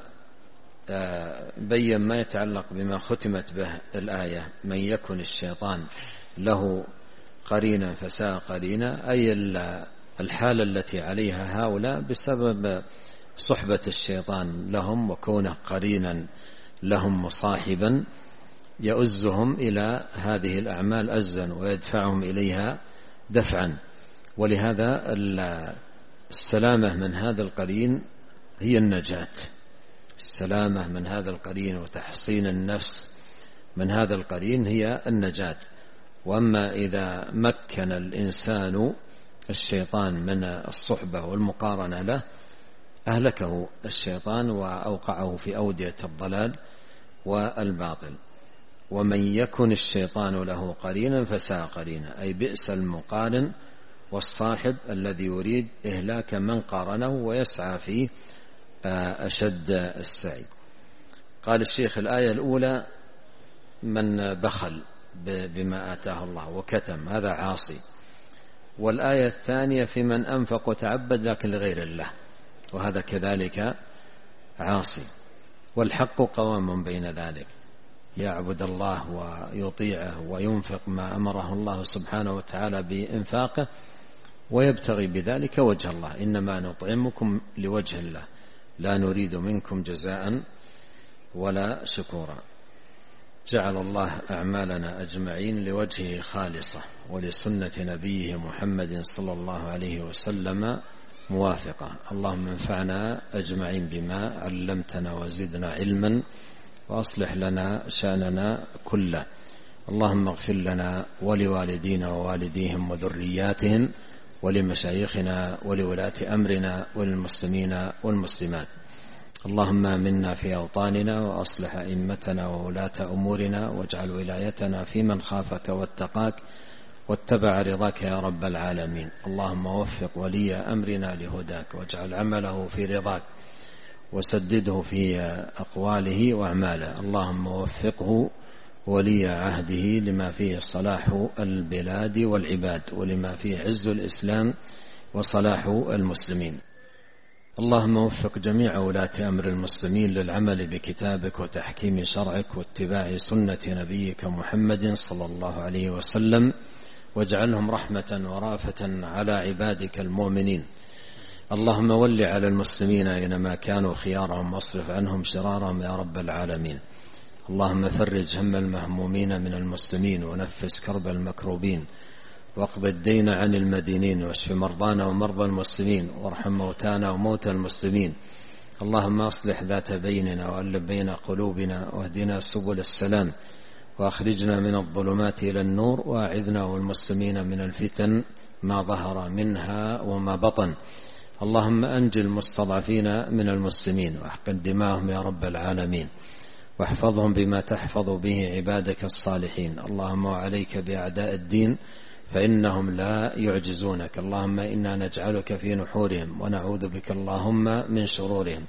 بين ما يتعلق بما ختمت به الآية: من يكن الشيطان له قرينا فساء قرينا، أي الحالة التي عليها هؤلاء بسبب صحبة الشيطان لهم وكونه قرينا لهم مصاحبا يؤزهم إلى هذه الأعمال أزا ويدفعهم إليها دفعا. ولهذا السلامة من هذا القرين هي النجاة، السلامة من هذا القرين وتحصين النفس من هذا القرين هي النجاة. وأما إذا مكن الإنسان الشيطان من الصحبة والمقارنة له أهلكه الشيطان وأوقعه في أودية الضلال والباطل. ومن يكن الشيطان له قرينا فساء قرينا، أي بئس المقارن والصاحب الذي يريد إهلاك من قارنه ويسعى فيه أشد السعي. قال الشيخ: الآية الأولى من بخل بما آتاه الله وكتم، هذا عاصي. والآية الثانية في من أنفق وتعبد لكن لغير الله، وهذا كذلك عاصي. والحق قوام بين ذلك، يعبد الله ويطيعه وينفق ما أمره الله سبحانه وتعالى بإنفاقه ويبتغي بذلك وجه الله. إنما نطعمكم لوجه الله لا نريد منكم جزاء ولا شكورا. جعل الله أعمالنا أجمعين لوجهه خالصة ولسنة نبيه محمد صلى الله عليه وسلم موافقة. اللهم انفعنا أجمعين بما علمتنا وزدنا علما وأصلح لنا شأننا كله. اللهم اغفر لنا ولوالدينا ووالديهم وذرياتهم ولمشايخنا ولولاة أمرنا وللمسلمين والمسلمات. اللهم آمنا في أوطاننا وأصلح أئمتنا وولاة أمورنا واجعل ولايتنا في من خافك واتقاك واتبع رضاك يا رب العالمين. اللهم وفق ولي أمرنا لهداك واجعل عمله في رضاك وسدده في أقواله وأعماله. اللهم وفقه ولي عهده لما فيه صلاح البلاد والعباد ولما فيه عز الإسلام وصلاح المسلمين. اللهم وفق جميع ولاة أمر المسلمين للعمل بكتابك وتحكيم شرعك واتباع سنة نبيك محمد صلى الله عليه وسلم واجعلهم رحمة ورافة على عبادك المؤمنين. اللهم ول على المسلمين أينما كانوا خيارهم واصرف عنهم شرارهم يا رب العالمين. اللهم فرج هم المهمومين من المسلمين ونفس كرب المكروبين واقض الدين عن المدينين واشف مرضانا ومرضى المسلمين وارحم موتانا وموتى المسلمين. اللهم أصلح ذات بيننا وألف بين قلوبنا واهدنا سبل السلام وأخرجنا من الظلمات إلى النور وأعذنا والمسلمين من الفتن ما ظهر منها وما بطن. اللهم أنجِ المستضعفين من المسلمين واحقن دماءهم يا رب العالمين واحفظهم بما تحفظ به عبادك الصالحين. اللهم وعليك بأعداء الدين فإنهم لا يعجزونك. اللهم إنا نجعلك في نحورهم ونعوذ بك اللهم من شرورهم.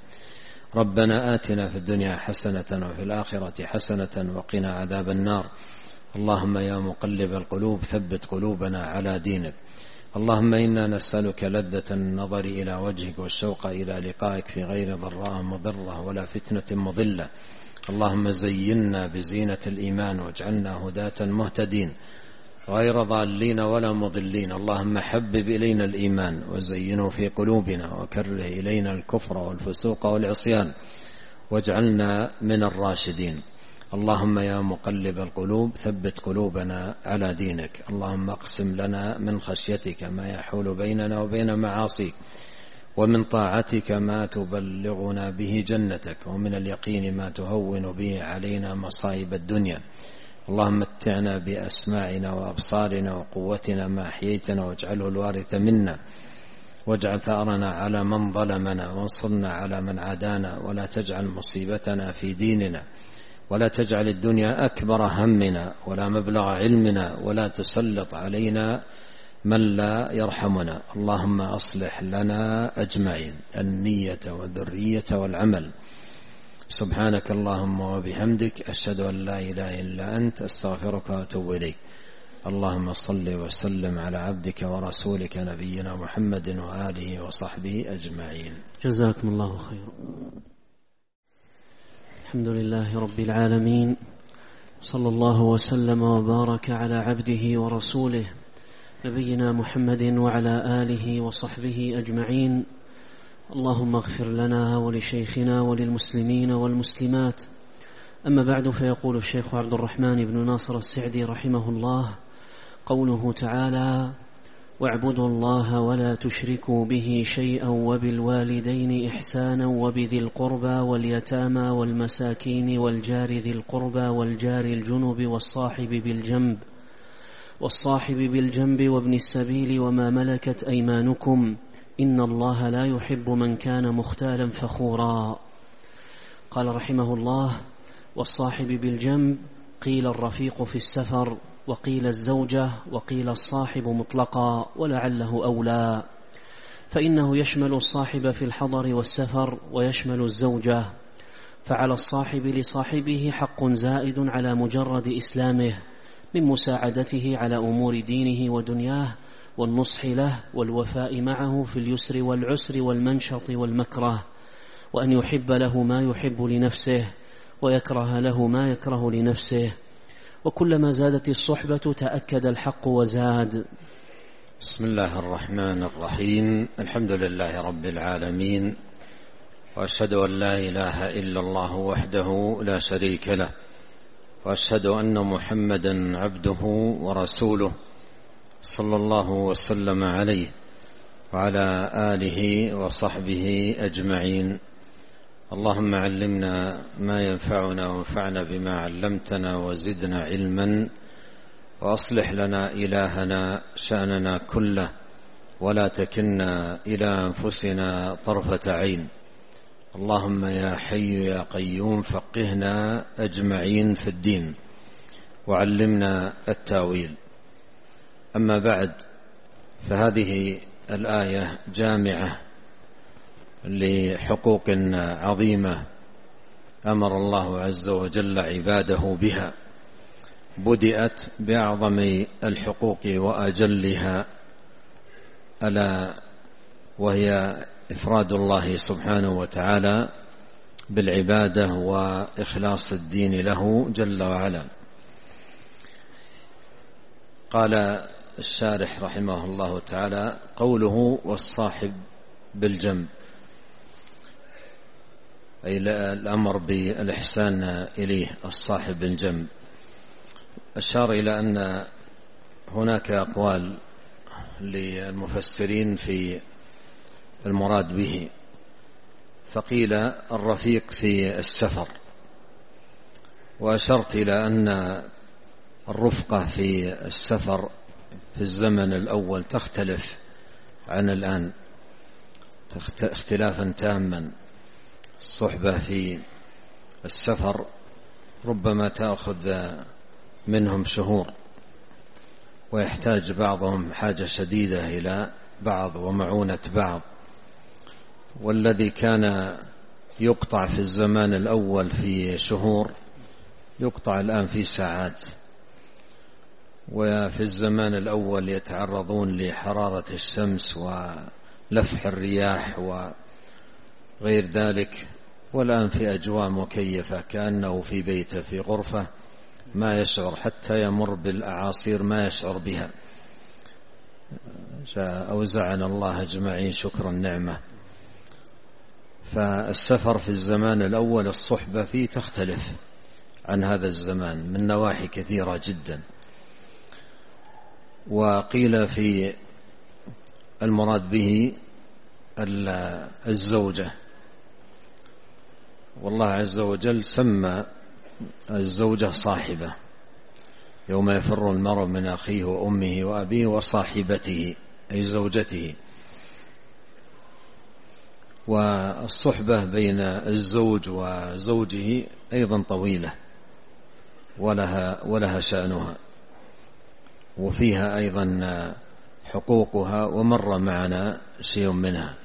ربنا آتنا في الدنيا حسنة وفي الآخرة حسنة وقنا عذاب النار. اللهم يا مقلب القلوب ثبت قلوبنا على دينك. اللهم إنا نسألك لذة النظر إلى وجهك والشوق إلى لقائك في غير ضراء مضرة ولا فتنة مضلة. اللهم زينا بزينة الإيمان واجعلنا هداة مهتدين غير ضالين ولا مضلين. اللهم حبب إلينا الإيمان وزينه في قلوبنا وكره إلينا الكفر والفسوق والعصيان واجعلنا من الراشدين. اللهم يا مقلب القلوب ثبت قلوبنا على دينك. اللهم اقسم لنا من خشيتك ما يحول بيننا وبين معاصيك ومن طاعتك ما تبلغنا به جنتك ومن اليقين ما تهون به علينا مصائب الدنيا. اللهم متعنا بأسماعنا وأبصارنا وقوتنا ما أحييتنا واجعله الوارث منا واجعل ثأرنا على من ظلمنا وانصرنا على من عادانا ولا تجعل مصيبتنا في ديننا ولا تجعل الدنيا أكبر همنا ولا مبلغ علمنا ولا تسلط علينا من لا يرحمنا. اللهم أصلح لنا أجمعين النية والذرية والعمل. سبحانك اللهم وبحمدك أشهد أن لا إله إلا أنت أستغفرك وأتوب إليك. اللهم صل وسلم على عبدك ورسولك نبينا محمد وآله وصحبه أجمعين.
جزاكم الله خيرا. الحمد لله رب العالمين، صلى الله وسلم وبارك على عبده ورسوله نبينا محمد وعلى آله وصحبه أجمعين. اللهم اغفر لنا ولشيخنا وللمسلمين والمسلمات. أما بعد، فيقول الشيخ عبد الرحمن بن ناصر السعدي رحمه الله: قوله تعالى: واعبدوا الله ولا تشركوا به شيئا وبالوالدين إحسانا وبذي القربى واليتامى والمساكين والجار ذي القربى والجار الجنب والصاحب بالجنب وابن السبيل وما ملكت أيمانكم إن الله لا يحب من كان مختالا فخورا. قال رحمه الله: والصاحب بالجنب قيل الرفيق في السفر، وقيل الزوجة، وقيل الصاحب مطلقا، ولعله أولى، فإنه يشمل الصاحب في الحضر والسفر ويشمل الزوجة، فعلى الصاحب لصاحبه حق زائد على مجرد إسلامه من مساعدته على أمور دينه ودنياه والنصح له والوفاء معه في اليسر والعسر والمنشط والمكره، وأن يحب له ما يحب لنفسه ويكره له ما يكره لنفسه، وكلما زادت الصحبة تأكد الحق وزاد.
بسم الله الرحمن الرحيم. الحمد لله رب العالمين، وأشهد أن لا إله إلا الله وحده لا شريك له، وأشهد أن محمدا عبده ورسوله صلى الله وسلم عليه وعلى آله وصحبه أجمعين. اللهم علمنا ما ينفعنا وانفعنا بما علمتنا وزدنا علما، وأصلح لنا إلهنا شأننا كله، ولا تكلنا إلى أنفسنا طرفة عين. اللهم يا حي يا قيوم فقهنا أجمعين في الدين، وعلمنا التاويل. أما بعد، فهذه الآية جامعة لحقوق عظيمة أمر الله عز وجل عباده بها، بدأت بأعظم الحقوق وأجلها، ألا وهي إفراد الله سبحانه وتعالى بالعبادة وإخلاص الدين له جل وعلا. قال الشارح رحمه الله تعالى: قوله والصاحب بالجنب، أي الأمر بالإحسان إليه، الصاحب بالجنب. أشار إلى أن هناك أقوال للمفسرين في المراد به، فقيل الرفيق في السفر، وأشرت إلى أن الرفقة في السفر في الزمن الأول تختلف عن الآن اختلافا تاما. الصحبة في السفر ربما تأخذ منهم شهور، ويحتاج بعضهم حاجة شديدة إلى بعض ومعونة بعض، والذي كان يقطع في الزمان الأول في شهور يقطع الآن في ساعات. وفي الزمان الأول يتعرضون لحرارة الشمس ولفح الرياح وغير ذلك، والآن في أجواء مكيفة كأنه في بيته في غرفة ما يشعر، حتى يمر بالأعاصير ما يشعر بها. أوزعنا الله أجمعين شكر النعمة. فالسفر في الزمان الأول الصحبة فيه تختلف عن هذا الزمان من نواحي كثيرة جدا. وقيل في المراد به الزوجة، والله عز وجل سمى الزوجة صاحبة، يوم يفر المرء من أخيه وأمه وأبيه وصاحبته أي زوجته. والصحبة بين الزوج وزوجه أيضا طويلة ولها شأنها، وفيها أيضا حقوقها، ومر معنا شيء منها.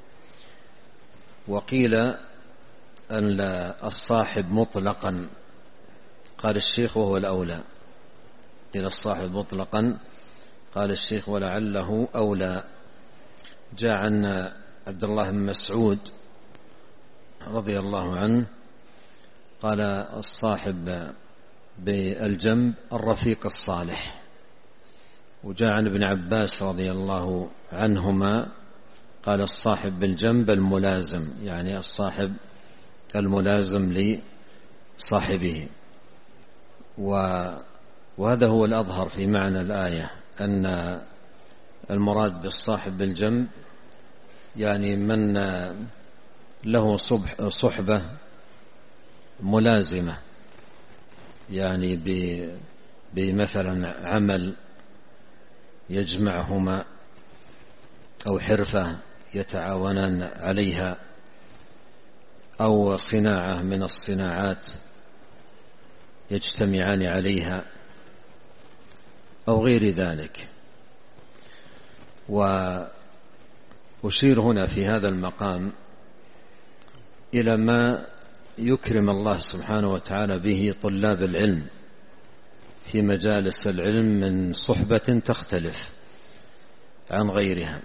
وقيل أن الصاحب مطلقا، قال الشيخ وهو الأولى، قيل الصاحب مطلقا، قال الشيخ ولعله أولى. جاء عن عبد الله بن مسعود رضي الله عنه قال: الصاحب بالجنب الرفيق الصالح. وجاء عن ابن عباس رضي الله عنهما قال: الصاحب بالجنب الملازم، يعني الصاحب الملازم لصاحبه. وهذا هو الأظهر في معنى الآية، أن المراد بالصاحب بالجنب يعني من له صحبة ملازمة، يعني بمثلا عمل يجمعهما أو حرفة يتعاونان عليها أو صناعة من الصناعات يجتمعان عليها أو غير ذلك. وأشير هنا في هذا المقام إلى ما يكرم الله سبحانه وتعالى به طلاب العلم في مجالس العلم من صحبة تختلف عن غيرها.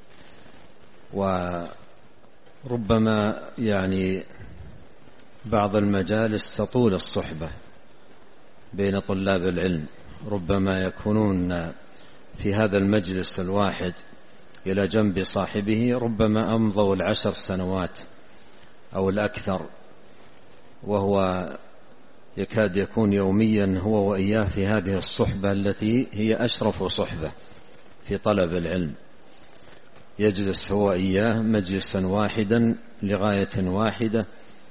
وربما يعني بعض المجالس تطول الصحبة بين طلاب العلم، ربما يكونون في هذا المجلس الواحد إلى جنب صاحبه ربما أمضوا 10 سنوات أو الأكثر، وهو يكاد يكون يوميا هو وإياه في هذه الصحبة التي هي أشرف صحبة في طلب العلم، يجلس هو وإياه مجلسا واحدا لغاية واحدة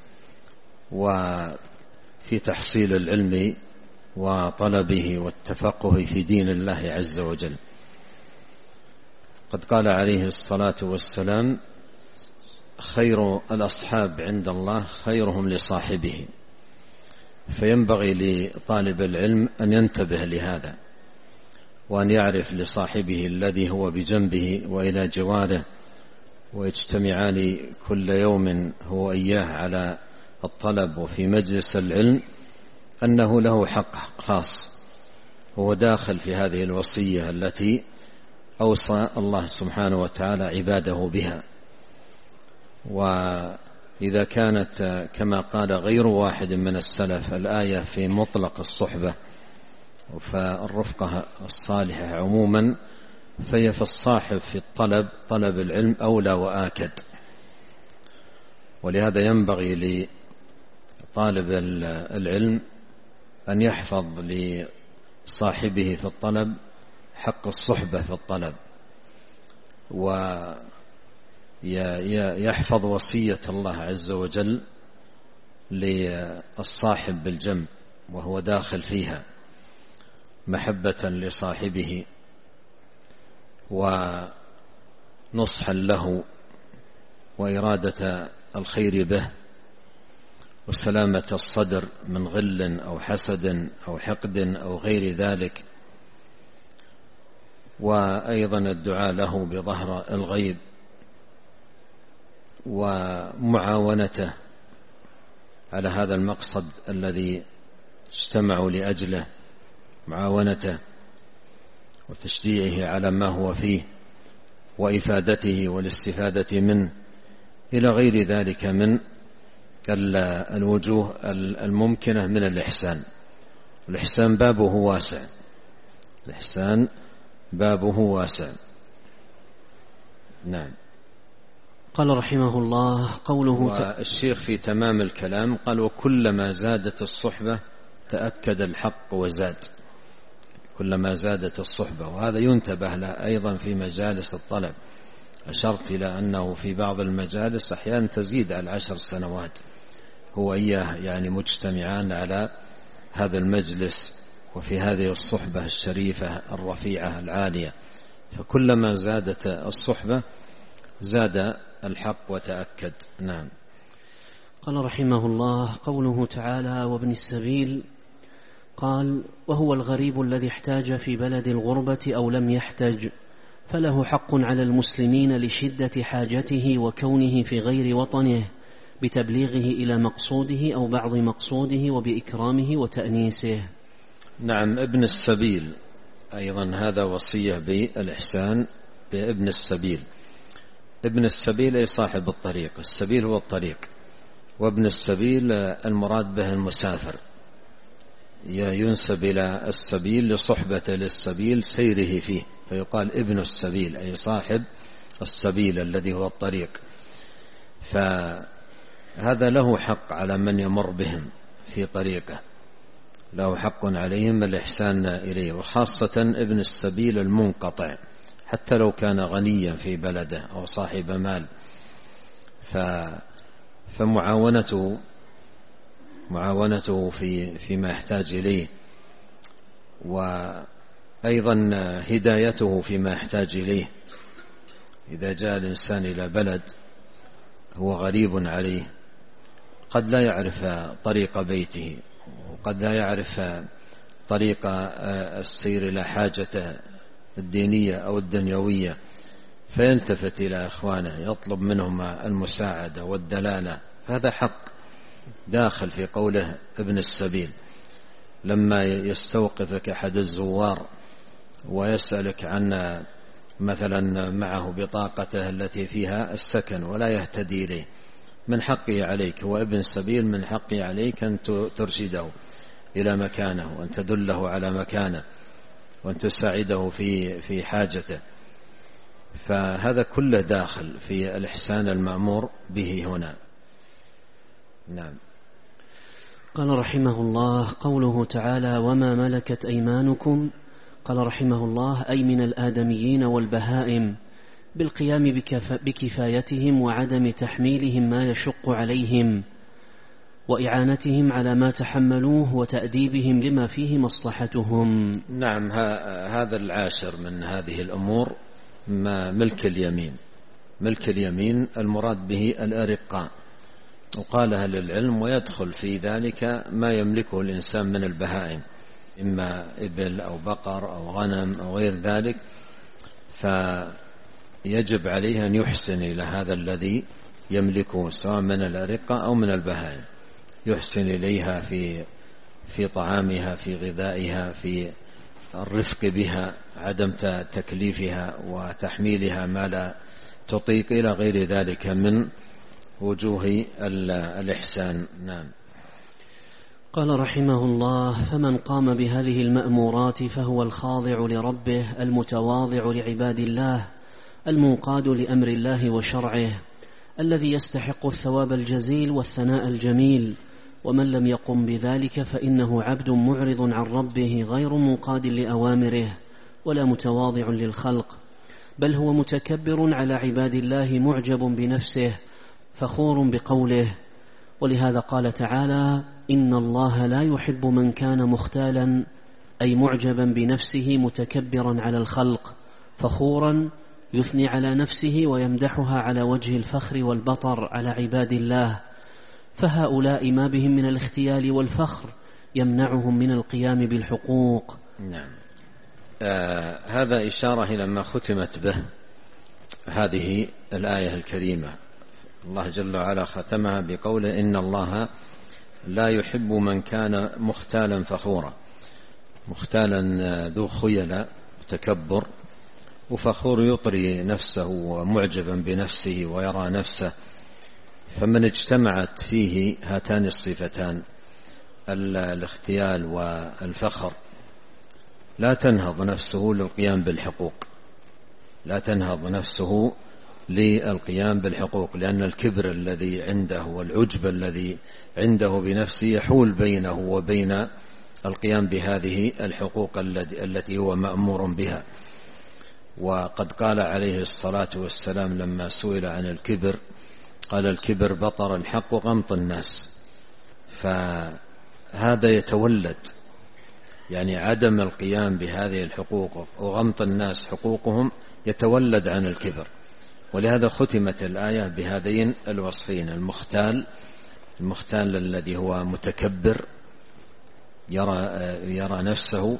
وفي تحصيل العلم وطلبه والتفقه في دين الله عز وجل. قد قال عليه الصلاة والسلام: خير الأصحاب عند الله خيرهم لصاحبه. فينبغي لطالب العلم أن ينتبه لهذا، وأن يعرف لصاحبه الذي هو بجنبه وإلى جواره ويجتمعان كل يوم هو إياه على الطلب وفي مجلس العلم أنه له حق خاص، هو داخل في هذه الوصية التي أوصى الله سبحانه وتعالى عباده بها. وإذا كانت كما قال غير واحد من السلف الآية في مطلق الصحبة فالرفقة الصالحة عموما، فهي في الصاحب في طلب العلم أولى وآكد. ولهذا ينبغي لطالب العلم أن يحفظ لصاحبه في الطلب حق الصحبة في الطلب، ويحفظ وصية الله عز وجل للصاحب بالجنب وهو داخل فيها محبة لصاحبه ونصحا له وإرادة الخير به وسلامة الصدر من غل أو حسد أو حقد أو غير ذلك، وأيضا الدعاء له بظهر الغيب ومعاونته على هذا المقصد الذي اجتمعوا لأجله، معاونته وتشجيعه على ما هو فيه وإفادته والاستفادة منه إلى غير ذلك من الوجوه الممكنة من الإحسان. الإحسان بابه واسع، الإحسان بابه واسع. نعم.
قال رحمه الله قوله
والشيخ في تمام الكلام قال: وكلما زادت الصحبة تأكد الحق وزاد. كلما زادت الصحبة، وهذا ينتبه له أيضا في مجالس الطلب. أشرت إلى أنه في بعض المجالس أحيانا تزيد على 10 سنوات هو إياه يعني مجتمعان على هذا المجلس وفي هذه الصحبة الشريفة الرفيعة العالية، فكلما زادت الصحبة زاد الحق وتأكد. نعم.
قال رحمه الله قوله تعالى: وابن السبيل. قال: وهو الغريب الذي احتاج في بلد الغربة أو لم يحتج، فله حق على المسلمين لشدة حاجته وكونه في غير وطنه بتبليغه إلى مقصوده أو بعض مقصوده وبإكرامه وتأنيسه.
نعم. ابن السبيل أيضا هذا وصية بالإحسان بابن السبيل. ابن السبيل أي صاحب الطريق، السبيل هو الطريق، وابن السبيل المراد به المسافر، ينسب إلى السبيل لصحبة للسبيل سيره فيه، فيقال ابن السبيل أي صاحب السبيل الذي هو الطريق. فهذا له حق على من يمر بهم في طريقه، له حق عليهم الإحسان إليه، وخاصة ابن السبيل المنقطع حتى لو كان غنيا في بلده أو صاحب مال، فمعاونته فيما يحتاج إليه، وأيضا هدايته فيما يحتاج إليه. إذا جاء الإنسان إلى بلد هو غريب عليه، قد لا يعرف طريق بيته، وقد لا يعرف طريق السير إلى حاجته الدينية أو الدنيوية، فيلتفت إلى إخوانه يطلب منهم المساعدة والدلالة. هذا حق داخل في قوله ابن السبيل. لما يستوقفك أحد الزوار ويسألك عن مثلا معه بطاقته التي فيها السكن ولا يهتدي إليه، من حقه عليك، هو ابن السبيل، من حقه عليك أن ترشده إلى مكانه، وأن تدله على مكانه، وأن تساعده في حاجته. فهذا كله داخل في الإحسان المأمور به هنا. نعم.
قال رحمه الله: قوله تعالى: وما ملكت أيمانكم. قال رحمه الله: أي من الآدميين والبهائم، بالقيام بكفايتهم وعدم تحميلهم ما يشق عليهم، وإعانتهم على ما تحملوه، وتأديبهم لما فيه مصلحتهم.
نعم. هذا العاشر من هذه الأمور ما ملك اليمين. ملك اليمين المراد به الأرقاء، وقال أهل العلم ويدخل في ذلك ما يملكه الإنسان من البهائم، إما إبل أو بقر أو غنم أو غير ذلك، فيجب عليه أن يحسن إلى هذا الذي يملكه سواء من الأرقاء أو من البهائم، يحسن إليها في طعامها، في غذائها، في الرفق بها، عدم تكليفها وتحميلها ما لا تطيق، إلى غير ذلك من وجوه الإحسان. نعم.
قال رحمه الله: فمن قام بهذه المأمورات فهو الخاضع لربه، المتواضع لعباد الله، المنقاد لأمر الله وشرعه، الذي يستحق الثواب الجزيل والثناء الجميل. ومن لم يقم بذلك فإنه عبد معرض عن ربه، غير منقاد لأوامره ولا متواضع للخلق، بل هو متكبر على عباد الله، معجب بنفسه، فخور بقوله. ولهذا قال تعالى: إن الله لا يحب من كان مختالا، أي معجبا بنفسه، متكبرا على الخلق، فخورا يثني على نفسه ويمدحها على وجه الفخر والبطر على عباد الله. فهؤلاء ما بهم من الاختيال والفخر يمنعهم من القيام بالحقوق.
نعم. هذا إشارة إلى ما ختمت به هذه الآية الكريمة. الله جل وعلا ختمها بقوله: إن الله لا يحب من كان مختالا فخورا. مختالا ذو خيلاء تكبر، وفخور يطري نفسه ومعجبا بنفسه ويرى نفسه. فمن اجتمعت فيه هاتان الصفتان، الاختيال والفخر، لا تنهض نفسه للقيام بالحقوق، لا تنهض نفسه للقيام بالحقوق، لأن الكبر الذي عنده والعجب الذي عنده بنفسه يحول بينه وبين القيام بهذه الحقوق التي هو مأمور بها. وقد قال عليه الصلاة والسلام لما سئل عن الكبر قال: الكبر بطر الحق وغمط الناس. فهذا يتولد، يعني عدم القيام بهذه الحقوق وغمط الناس حقوقهم يتولد عن الكبر. ولهذا ختمت الآية بهذين الوصفين: المختال الذي هو متكبر يرى نفسه،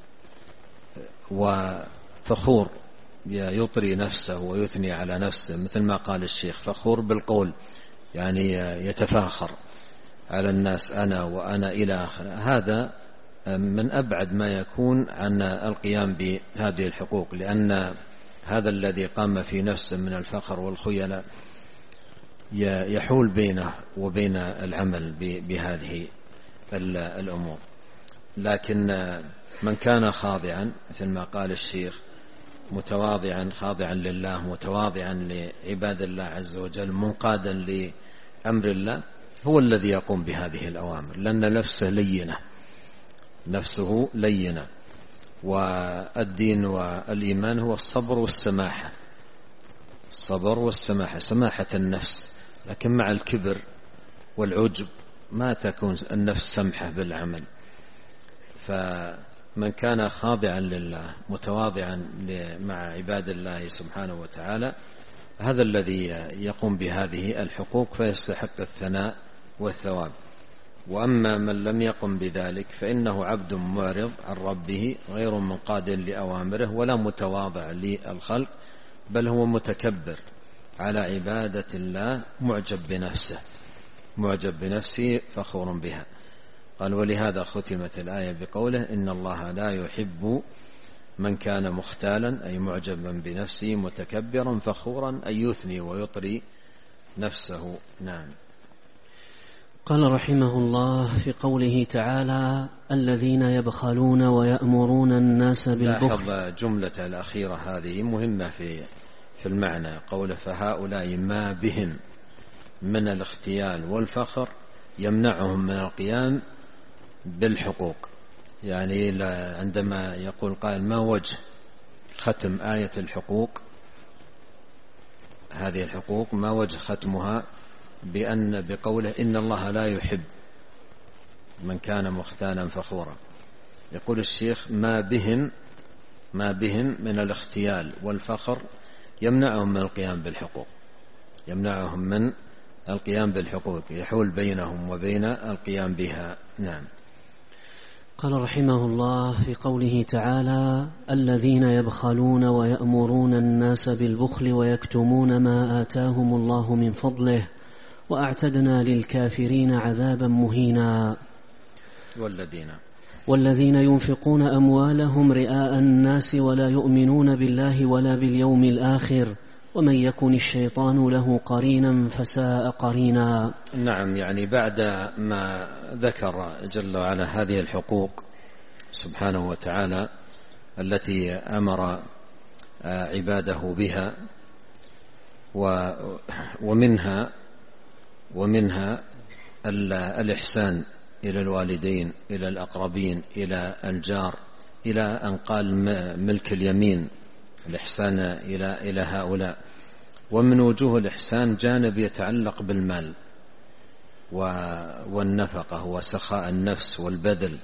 وفخور يطري نفسه ويثني على نفسه، مثل ما قال الشيخ: فخور بالقول، يعني يتفاخر على الناس، أنا وأنا إلى آخره. هذا من أبعد ما يكون عن القيام بهذه الحقوق، لأن هذا الذي قام في نفسه من الفخر والخيلاء يحول بينه وبين العمل بهذه الأمور. لكن من كان خاضعا، مثل ما قال الشيخ، متواضعا، خاضعا لله، متواضعا لعباد الله عز وجل، منقادا لأمر الله، هو الذي يقوم بهذه الأوامر، لأن نفسه لينة، والدين والإيمان هو الصبر والسماحة، الصبر والسماحة، سماحة النفس، لكن مع الكبر والعجب ما تكون النفس سمحة بالعمل. فمن كان خاضعا لله متواضعا مع عباد الله سبحانه وتعالى هذا الذي يقوم بهذه الحقوق فيستحق الثناء والثواب. وأما من لم يقم بذلك فإنه عبد معرض عن ربه غير منقاد لأوامره ولا متواضع للخلق، بل هو متكبر على عبادة الله معجب بنفسه فخور بها. قال: ولهذا ختمت الآية بقوله: إن الله لا يحب من كان مختالا، أي معجبا بنفسه، متكبرا فخورا، أي يثني ويطري نفسه. نعم.
قال رحمه الله في قوله تعالى: الذين يبخلون ويأمرون الناس بالبخل.
لاحظ جملة الأخيرة هذه مهمة في المعنى، قوله: فهؤلاء ما بهم من الاختيال والفخر يمنعهم من القيام بالحقوق. يعني عندما يقول قائل: ما وجه ختم آية الحقوق، هذه الحقوق ما وجه ختمها بقوله: إن الله لا يحب من كان مختالا فخورا؟ يقول الشيخ: ما بهم من الاختيال والفخر يمنعهم من القيام بالحقوق، يحول بينهم وبين القيام بها. نعم.
قال رحمه الله في قوله تعالى: الذين يبخلون ويأمرون الناس بالبخل ويكتمون ما آتاهم الله من فضله وأعتدنا للكافرين عذابا مهينا. والذين ينفقون أموالهم رئاء الناس ولا يؤمنون بالله ولا باليوم الآخر ومن يكن الشيطان له قرينا فساء قرينا.
نعم، يعني بعد ما ذكر جل وعلا هذه الحقوق سبحانه وتعالى التي أمر عباده بها، ومنها الإحسان إلى الوالدين، إلى الأقربين، إلى الجار، إلى أن قال ملك اليمين، الإحسان إلى هؤلاء. ومن وجوه الإحسان جانب يتعلق بالمال والنفقة وسخاء النفس والبذل.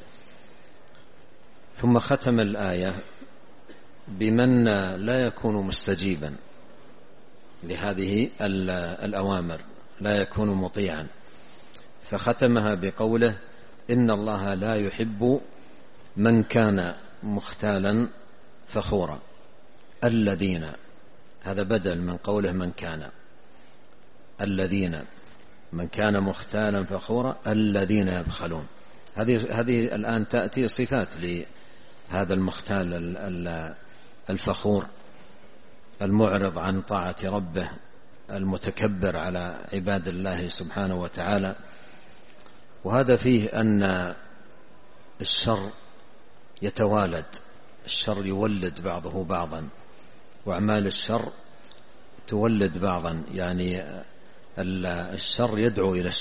ثم ختم الآية بمن لا يكون مستجيبا لهذه الأوامر، لا يكون مطيعا، فختمها بقوله: إن الله لا يحب من كان مختالا فخورا. الذين، هذا بدل من قوله من كان، الذين، من كان مختالا فخورا، الذين يبخلون. هذه الآن تأتي صفات لهذا المختال الفخور المعرض عن طاعة ربه، المتكبر على عباد الله سبحانه وتعالى. وهذا فيه أن الشر يتوالد، الشر يولد بعضه بعضا، وأعمال الشر تولد بعضا، يعني الشر يدعو إلى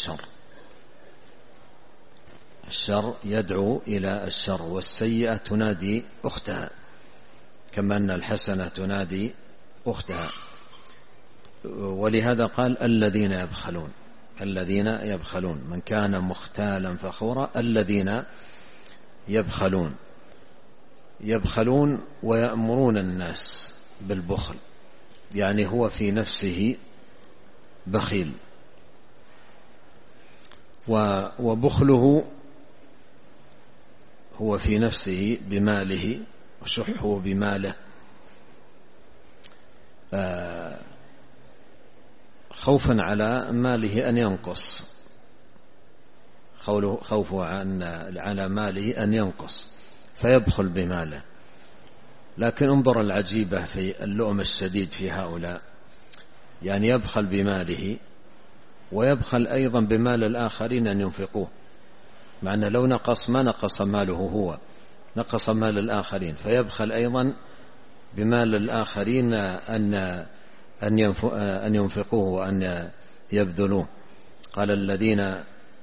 الشر يدعو إلى الشر، والسيئة تنادي أختها، كما أن الحسنة تنادي أختها. ولهذا قال: الذين يبخلون، من كان مختالا فخورا، الذين يبخلون ويأمرون الناس بالبخل، يعني هو في نفسه بخيل، وبخله هو في نفسه بماله وشحه بماله، خوفا على ماله أن ينقص، خوفه على ماله أن ينقص فيبخل بماله. لكن انظر العجيبة في اللؤم الشديد في هؤلاء، يعني يبخل بماله ويبخل أيضا بمال الآخرين أن ينفقوه، مع أنه لو نقص ما نقص ماله هو، نقص مال الآخرين، فيبخل أيضا بمال الآخرين أن ينفقوه وأن يبذلوه. قال: الذين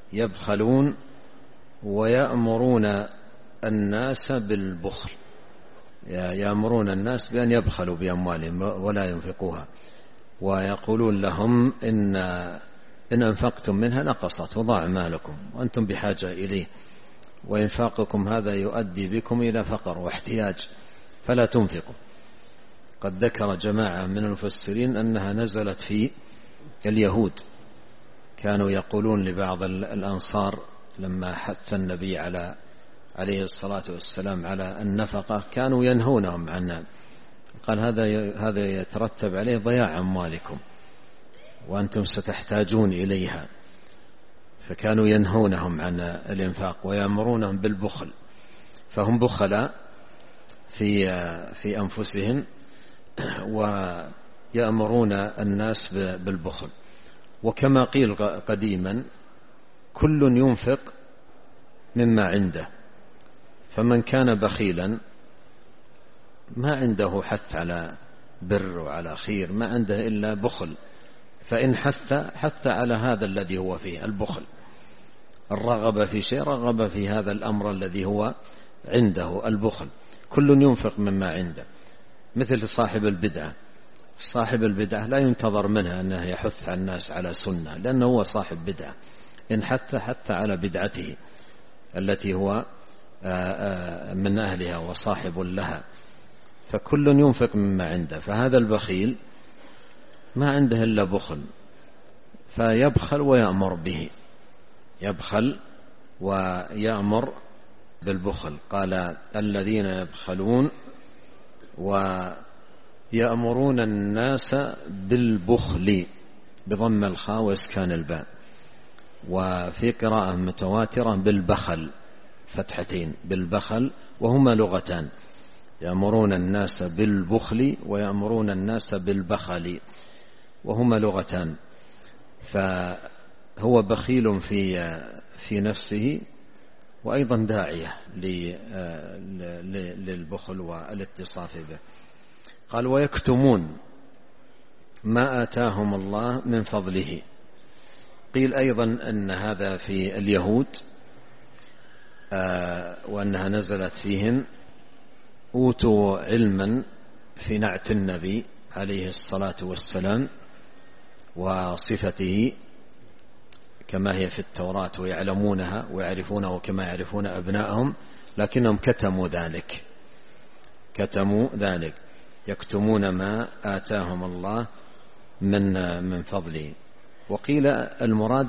يبخلون ويأمرون الناس بالبخل، يأمرون الناس بأن يبخلوا بأموالهم ولا ينفقوها، ويقولون لهم إن أنفقتم منها نقصت وضاع مالكم وأنتم بحاجة إليه، وإنفاقكم هذا يؤدي بكم إلى فقر واحتياج فلا تنفقوا. قد ذكر جماعة من المفسرين أنها نزلت في اليهود، كانوا يقولون لبعض الأنصار لما حث النبي عليه الصلاة والسلام على النفقة كانوا ينهونهم عنها، قال هذا يترتب عليه ضياع أموالكم وأنتم ستحتاجون إليها، فكانوا ينهونهم عن الإنفاق ويأمرونهم بالبخل، فهم بخلاء في أنفسهم ويأمرون الناس بالبخل. وكما قيل قديما كل ينفق مما عنده، فمن كان بخيلا ما عنده حث على بر وعلى خير، ما عنده إلا بخل، فإن حث على هذا الذي هو فيه البخل، الرغبة في شيء رغب في هذا الأمر الذي هو عنده البخل. كل ينفق مما عنده، مثل صاحب البدعة. صاحب البدعة لا ينتظر منها أنه يحث على الناس على سنة، لأنه هو صاحب بدعة، إن حث على بدعته التي هو من أهلها وصاحب لها، فكل ينفق مما عنده. فهذا البخيل ما عنده إلا بخل، فيبخل ويأمر به، يبخل ويأمر بالبخل. قال الذين يبخلون ويأمرون الناس بالبخل بضم الخاء وإسكان الباء، وفي قراءة متواترة بالبخل فتحتين بالبخل، وهما لغتان، يأمرون الناس بالبخل ويأمرون الناس بالبخل، وهما لغتان. فهو بخيل في نفسه وأيضا داعية للبخل والاتصاف به. قال ويكتمون ما آتاهم الله من فضله. قيل أيضا أن هذا في اليهود، وأنها نزلت فيهم أوتوا علما في نعت النبي عليه الصلاة والسلام وصفته كما هي في التوراة، ويعلمونها ويعرفونه كما يعرفون أبنائهم، لكنهم كتموا ذلك، يكتمون ما آتاهم الله من فضله. وقيل المراد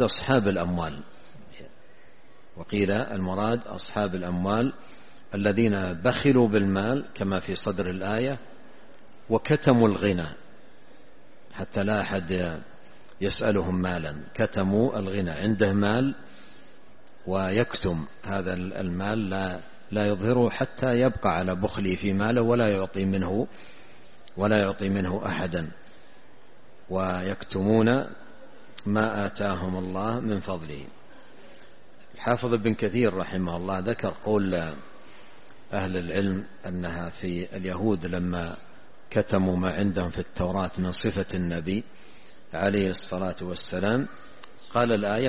أصحاب الأموال الذين بخلوا بالمال كما في صدر الآية، وكتموا الغنى حتى لا أحد يسألهم مالا، كتموا الغنى، عنده مال ويكتم هذا المال، لا يظهره حتى يبقى على بخله في ماله ولا يعطي منه أحدا. ويكتمون ما آتاهم الله من فضله. الحافظ ابن كثير رحمه الله ذكر قول أهل العلم أنها في اليهود لما كتموا ما عندهم في التوراة من صفة النبي عليه الصلاة والسلام، قال الآية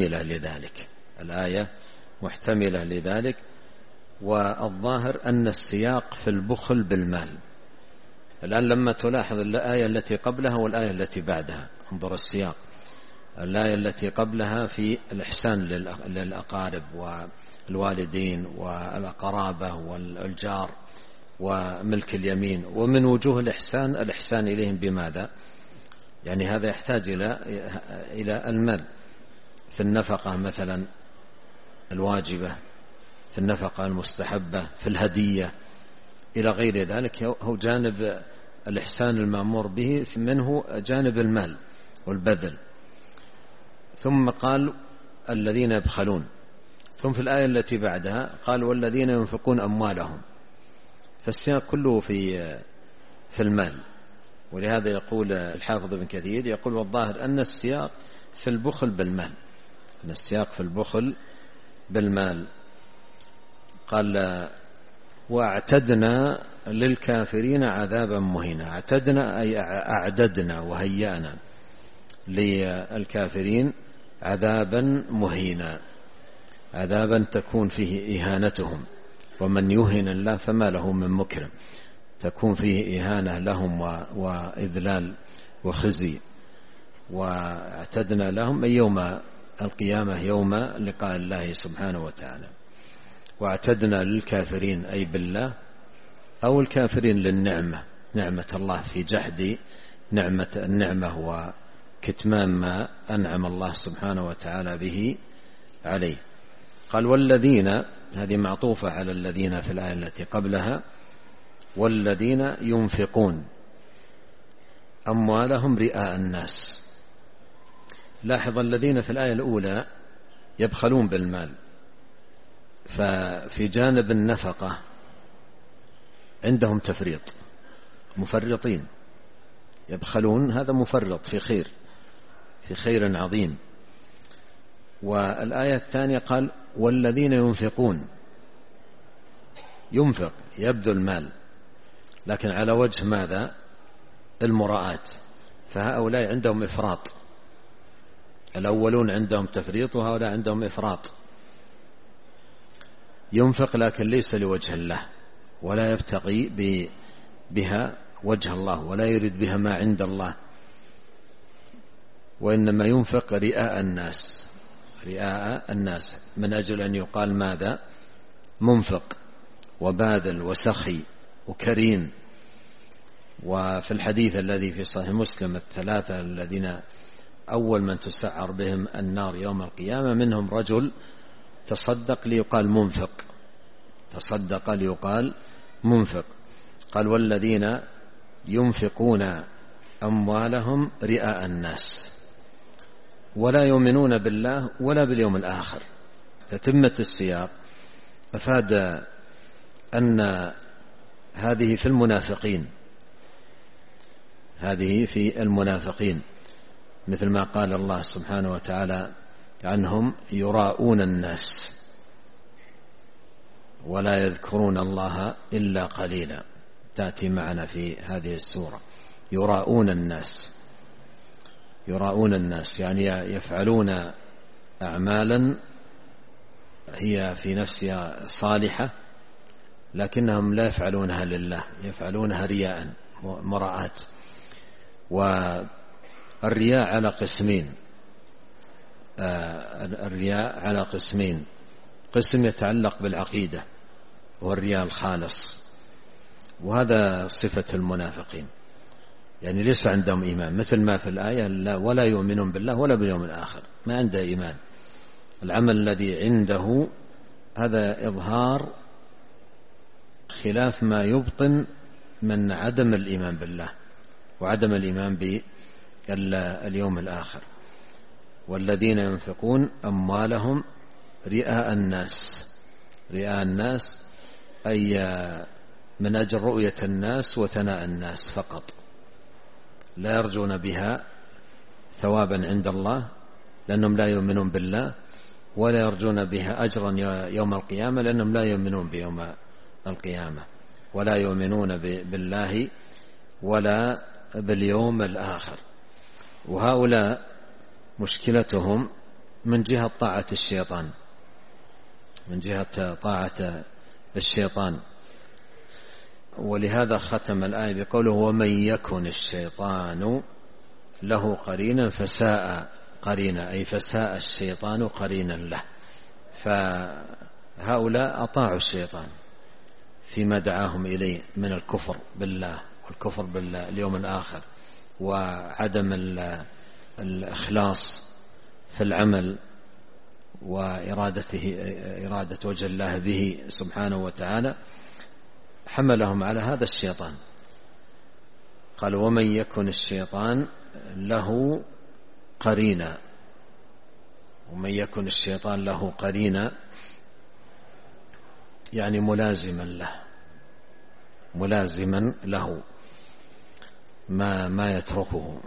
محتملة لذلك، والظاهر أن السياق في البخل بالمال. الآن لما تلاحظ الآية التي قبلها والآية التي بعدها، انظر السياق. الآية التي قبلها في الإحسان للأقارب والوالدين والقرابة والجار وملك اليمين، ومن وجوه الإحسان إليهم بماذا؟ يعني هذا يحتاج إلى المال، في النفقة مثلا الواجبة، في النفقة المستحبة، في الهدية إلى غير ذلك، هو جانب الإحسان المأمور به، منه جانب المال والبذل. ثم قال الذين يبخلون، ثم في الآية التي بعدها قال والذين ينفقون أموالهم، فالسياق كله في المال. ولهذا يقول الحافظ ابن كثير يقول والظاهر أن السياق في البخل بالمال. قال واعتدنا للكافرين عذابا مهينا. اعتدنا أي أعددنا وهيأنا للكافرين عذابا مهينا، عذابا تكون فيه إهانتهم ومن يهن الله فما له من مكرم، تكون فيه إهانة لهم وإذلال وخزي. واعتدنا لهم يوم القيامة يوم لقاء الله سبحانه وتعالى. واعتدنا للكافرين أي بالله أو الكافرين للنعمة، نعمة الله في جحد النعمة وكتمان ما أنعم الله سبحانه وتعالى به عليه. قال والذين، هذه معطوفة على الذين في الآية التي قبلها، والذين ينفقون أموالهم رئاء الناس. لاحظ الذين في الآية الأولى يبخلون بالمال، ففي جانب النفقة عندهم تفريط، مفرطين، يبخلون، هذا مفرط في خير عظيم. والآية الثانية قال والذين ينفقون، ينفق يبذل المال لكن على وجه ماذا؟ المراءة، فهؤلاء عندهم إفراط، الأولون عندهم تفريط وهؤلاء عندهم إفراط. ينفق لكن ليس لوجه الله، ولا يبتغي بها وجه الله، ولا يريد بها ما عند الله، وإنما ينفق رئاء الناس من أجل أن يقال ماذا؟ منفق وباذل وسخي وكريم. وفي الحديث الذي في صحيح مسلم الثلاثة الذين أول من تسعر بهم النار يوم القيامة منهم رجل تصدق ليقال منفق، تصدق ليقال منفق. قال والذين ينفقون أموالهم رئاء الناس ولا يؤمنون بالله ولا باليوم الآخر. تتمة السياق أفاد أن هذه في المنافقين، هذه في المنافقين، مثل ما قال الله سبحانه وتعالى عنهم يراءون الناس ولا يذكرون الله إلا قليلا، تأتي معنا في هذه السورة. يراءون الناس يعني يفعلون أعمالا هي في نفسها صالحة لكنهم لا يفعلونها لله، يفعلونها رياء مراءة. والرياء على قسمين، الرياء على قسمين، قسم يتعلق بالعقيدة والرياء الخالص، وهذا صفة المنافقين، يعني ليس عندهم إيمان، مثل ما في الآية ولا يؤمنون بالله ولا باليوم الآخر، ما عنده إيمان. العمل الذي عنده هذا إظهار خلاف ما يبطن من عدم الإيمان بالله وعدم الإيمان باليوم الآخر. والذين ينفقون أموالهم رئاء الناس أي من أجل رؤية الناس وثناء الناس فقط، لا يرجون بها ثوابا عند الله لأنهم لا يؤمنون بالله، ولا يرجون بها أجرا يوم القيامة لأنهم لا يؤمنون بيوم القيامة، ولا يؤمنون بالله ولا باليوم الآخر. وهؤلاء مشكلتهم من جهة طاعة الشيطان، من جهة طاعة الشيطان. ولهذا ختم الآية بقوله ومن يكن الشيطان له قرينا فساء قرينا، أي فساء الشيطان قرينا له. فهؤلاء أطاعوا الشيطان فيما دعاهم إليه من الكفر بالله والكفر باليوم الآخر وعدم الإخلاص في العمل وإرادة وجه الله به سبحانه وتعالى، حملهم على هذا الشيطان. قال ومن يكن الشيطان له قرينا، ومن يكن الشيطان له قرينا يعني ملازما له ما يتركه،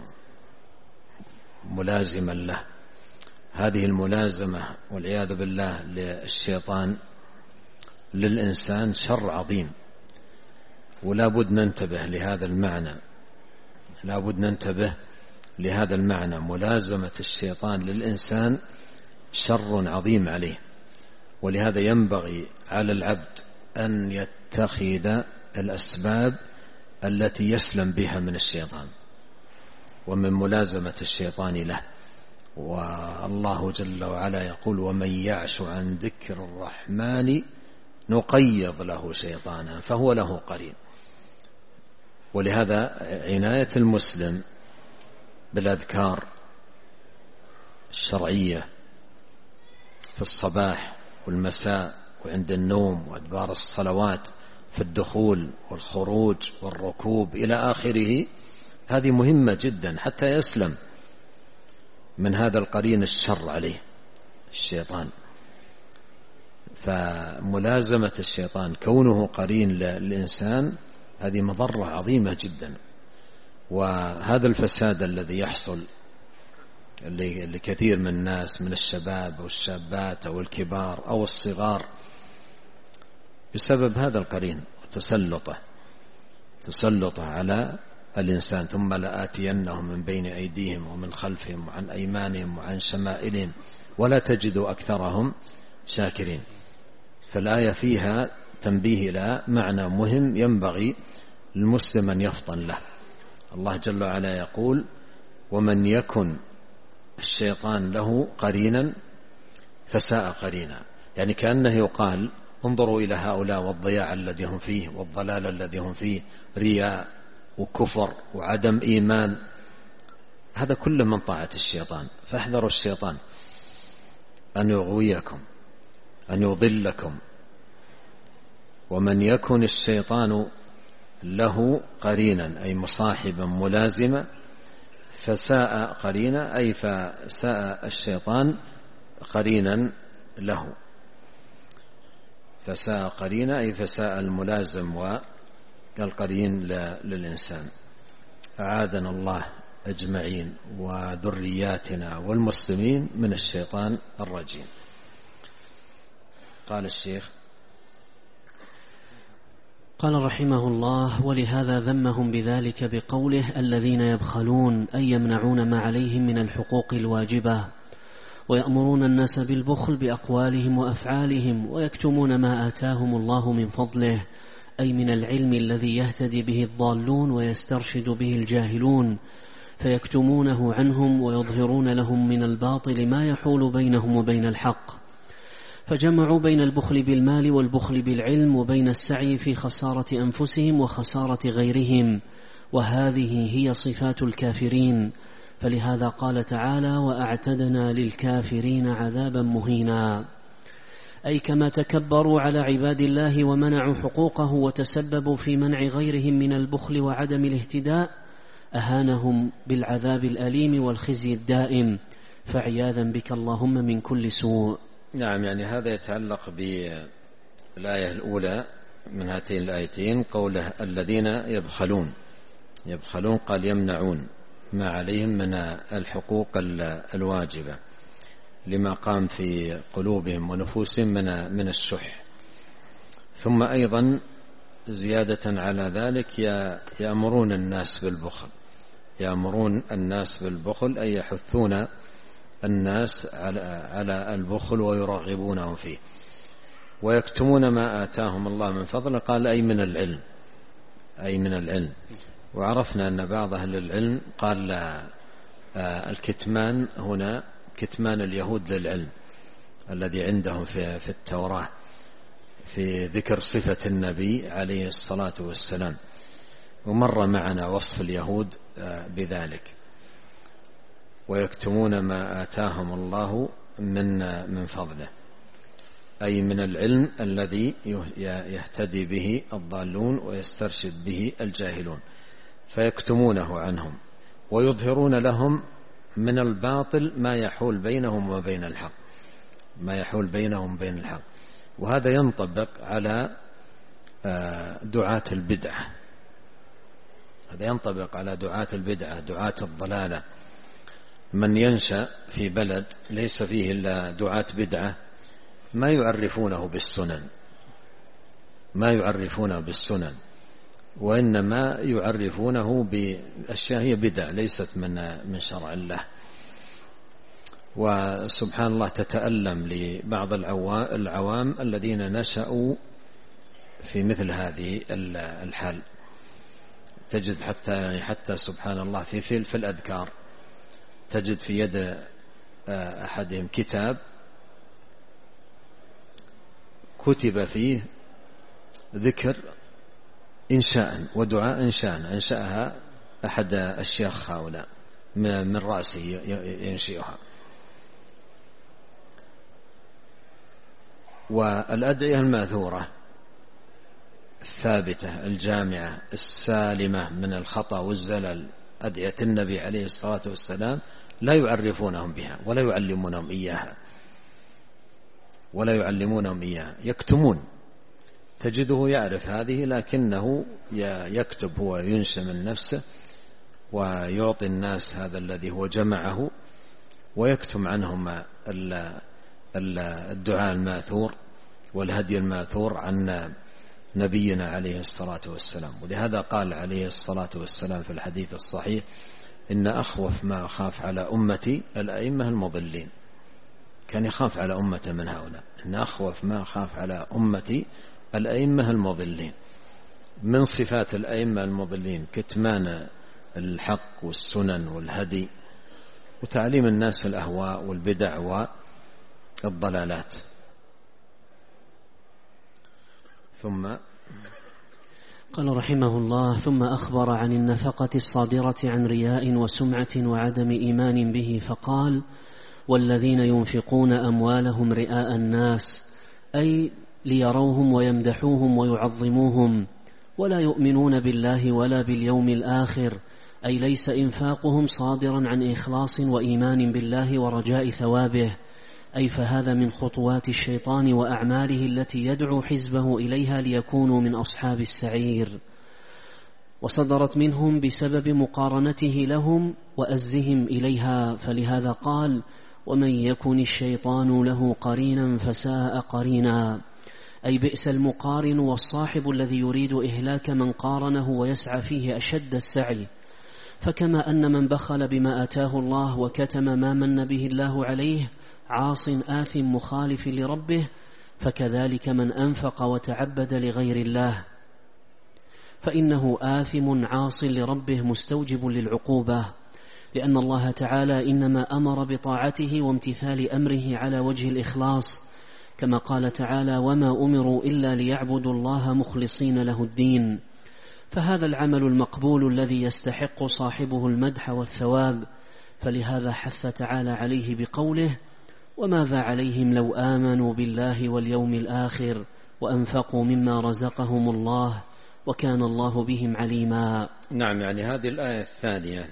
ملازما له. هذه الملازمة والعياذ بالله للشيطان للإنسان شر عظيم، ولا بد ننتبه لهذا المعنى، لا بد ننتبه لهذا المعنى. ملازمة الشيطان للإنسان شر عظيم عليه، ولهذا ينبغي على العبد أن يتخذ الأسباب التي يسلم بها من الشيطان ومن ملازمة الشيطان له. والله جل وعلا يقول: ومن يعش عن ذكر الرحمن نقيض له شيطانا فهو له قرين. ولهذا عناية المسلم بالأذكار الشرعية في الصباح والمساء وعند النوم وأدبار الصلوات في الدخول والخروج والركوب إلى آخره، هذه مهمة جدا حتى يسلم من هذا القرين الشر عليه الشيطان. فملازمة الشيطان كونه قرين للإنسان هذه مضرة عظيمة جدا. وهذا الفساد الذي يحصل لكثير من الناس من الشباب والشابات أو الكبار أو الصغار بسبب هذا القرين تسلطه على الإنسان. ثم لآتينهم من بين أيديهم ومن خلفهم وعن أيمانهم وعن شمائلهم ولا تجد أكثرهم شاكرين. فالآية فيها تنبيه إلى معنى مهم ينبغي للمسلم أن يفطن له. الله جل وعلا يقول: ومن يكن الشيطان له قرينا فساء قرينا. يعني كأنه يقال: انظروا إلى هؤلاء والضياع الذي هم فيه والضلال الذي هم فيه، رياء وكفر وعدم إيمان، هذا كله من طاعة الشيطان. فاحذروا الشيطان أن يغويكم أن يضلكم. ومن يكن الشيطان له قرينا أي مصاحبا ملازما فساء قرينا أي فساء الشيطان قرينا له. فساء قرينا أي فساء الملازم والقرين للإنسان. أعاذنا الله أجمعين وذرياتنا والمسلمين من الشيطان الرجيم. قال الشيخ:
قال رحمه الله: ولهذا ذمهم بذلك بقوله: الذين يبخلون أي يمنعون ما عليهم من الحقوق الواجبة، ويأمرون الناس بالبخل بأقوالهم وأفعالهم، ويكتمون ما آتاهم الله من فضله أي من العلم الذي يهتدي به الضالون ويسترشد به الجاهلون، فيكتمونه عنهم ويظهرون لهم من الباطل ما يحول بينهم وبين الحق. فجمعوا بين البخل بالمال والبخل بالعلم، وبين السعي في خسارة أنفسهم وخسارة غيرهم، وهذه هي صفات الكافرين. فلهذا قال تعالى: وأعتدنا للكافرين عذابا مهينا، أي كما تكبروا على عباد الله ومنعوا حقوقه وتسببوا في منع غيرهم من البخل وعدم الاهتداء، أهانهم بالعذاب الأليم والخزي الدائم، فعياذا بك اللهم من كل سوء.
نعم، يعني هذا يتعلق بالآية الأولى من هاتين الآيتين، قوله الذين يبخلون قال يمنعون ما عليهم من الحقوق الواجبة لما قام في قلوبهم ونفوسهم من الشح. ثم أيضا زيادة على ذلك يأمرون الناس بالبخل أي يحثون الناس على البخل ويرغبونهم فيه. ويكتمون ما آتاهم الله من فضله قال أي من العلم. وعرفنا أن بعض أهل العلم قال الكتمان هنا كتمان اليهود للعلم الذي عندهم في التوراة في ذكر صفة النبي عليه الصلاة والسلام، ومر معنا وصف اليهود بذلك. ويكتمون ما آتاهم الله من فضله أي من العلم الذي يهتدي به الضالون ويسترشد به الجاهلون، فيكتمونه عنهم ويظهرون لهم من الباطل ما يحول بينهم وبين الحق. وهذا ينطبق على دعاة البدعة، دعاة الضلالة. من ينشأ في بلد ليس فيه إلا دعاة بدعة ما يعرفونه بالسنن، وإنما يعرفونه بأشياء هي بدع ليست من شرع الله. وسبحان الله تتألم لبعض العوام الذين نشأوا في مثل هذه الحال. تجد حتى سبحان الله في الأذكار تجد في يد أحدهم كتاب كتب فيه ذكر إنشاء ودعاء أنشأها أحد الشيخ هؤلاء من رأسه ينشئها. والأدعية الماثورة الثابتة الجامعة السالمة من الخطأ والزلل أدعية النبي عليه الصلاة والسلام لا يعرفونهم بها ولا يعلمونهم إياها يكتمون. تجده يعرف هذه لكنه يكتب هو ينشئ من نفسه ويعطي الناس هذا الذي هو جمعه ويكتم عنهم الدعاء الماثور والهدي الماثور عن نبينا عليه الصلاة والسلام. ولهذا قال عليه الصلاة والسلام في الحديث الصحيح: إن أخوف ما أخاف على أمتي الأئمة المضلين. كان يخاف على أمته من هؤلاء. إن أخوف ما أخاف على أمتي الأئمة المضلين. من صفات الأئمة المضلين كتمان الحق والسنن والهدي وتعليم الناس الأهواء والبدع والضلالات. ثم
قال رحمه الله: ثم أخبر عن النفقة الصادرة عن رياء وسمعة وعدم إيمان به فقال: والذين ينفقون أموالهم رئاء الناس، أي ليروهم ويمدحوهم ويعظموهم، ولا يؤمنون بالله ولا باليوم الآخر، أي ليس إنفاقهم صادرا عن إخلاص وإيمان بالله ورجاء ثوابه، أي فهذا من خطوات الشيطان وأعماله التي يدعو حزبه إليها ليكونوا من أصحاب السعير، وصدرت منهم بسبب مقارنته لهم وأزهم إليها. فلهذا قال: ومن يكن الشيطان له قرينا فساء قرينا، أي بئس المقارن والصاحب الذي يريد إهلاك من قارنه ويسعى فيه أشد السعي. فكما أن من بخل بما آتاه الله وكتم ما من به الله عليه عاص آثم مخالف لربه، فكذلك من أنفق وتعبد لغير الله فإنه آثم عاص لربه مستوجب للعقوبة، لأن الله تعالى إنما أمر بطاعته وامتثال أمره على وجه الإخلاص، كما قال تعالى: وما أمروا إلا ليعبدوا الله مخلصين له الدين. فهذا العمل المقبول الذي يستحق صاحبه المدح والثواب، فلهذا حث تعالى عليه بقوله: وماذا عليهم لو آمنوا بالله واليوم الآخر وأنفقوا مما رزقهم الله وكان الله بهم عليما.
نعم، يعني هذه الآية الثانية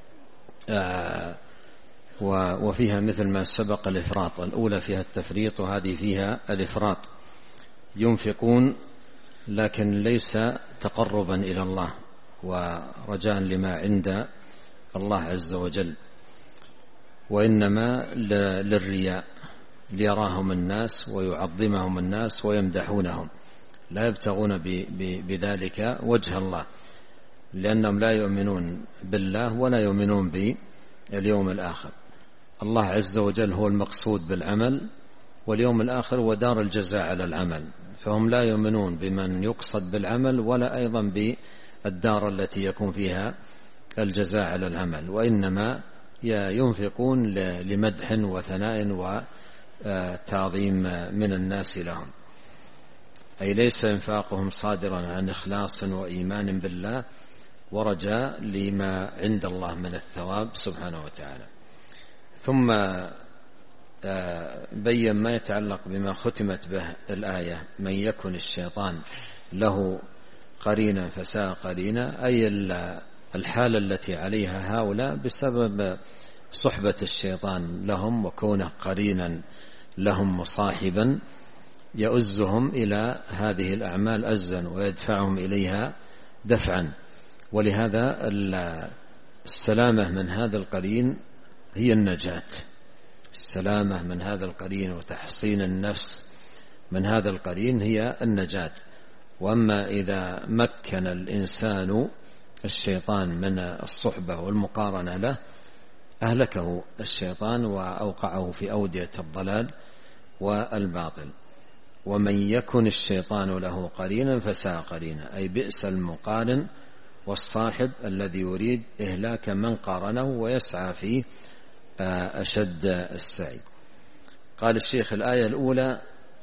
وفيها مثل ما سبق الإفراط. الأولى فيها التفريط وهذه فيها الإفراط. ينفقون لكن ليس تقربا إلى الله ورجاء لما عند الله عز وجل، وإنما للرياء، ليراهم الناس ويعظمهم الناس ويمدحونهم، لا يبتغون بذلك وجه الله، لأنهم لا يؤمنون بالله ولا يؤمنون باليوم الآخر. الله عز وجل هو المقصود بالعمل، واليوم الآخر هو دار الجزاء على العمل، فهم لا يؤمنون بمن يقصد بالعمل ولا أيضا بالدار التي يكون فيها الجزاء على العمل، وإنما ينفقون لمدح وثناء وتعظيم من الناس لهم، أي ليس إنفاقهم صادرا عن إخلاص وإيمان بالله ورجاء لما عند الله من الثواب سبحانه وتعالى. ثم بين ما يتعلق بما ختمت به الآية: من يكن الشيطان له قرينا فساء قرينا، أي الحالة التي عليها هؤلاء بسبب صحبة الشيطان لهم وكونه قرينا لهم مصاحبا يؤزهم إلى هذه الأعمال أزا ويدفعهم إليها دفعا. ولهذا السلامة من هذا القرين هي النجاة، السلامة من هذا القرين وتحصين النفس من هذا القرين هي النجاة. وأما إذا مكن الإنسان الشيطان من الصحبة والمقارنة له أهلكه الشيطان وأوقعه في أودية الضلال والباطل. ومن يكن الشيطان له قرينا فساء قرينا، أي بئس المقارن والصاحب الذي يريد إهلاك من قارنه ويسعى فيه أشد السعي. قال الشيخ: الآية الأولى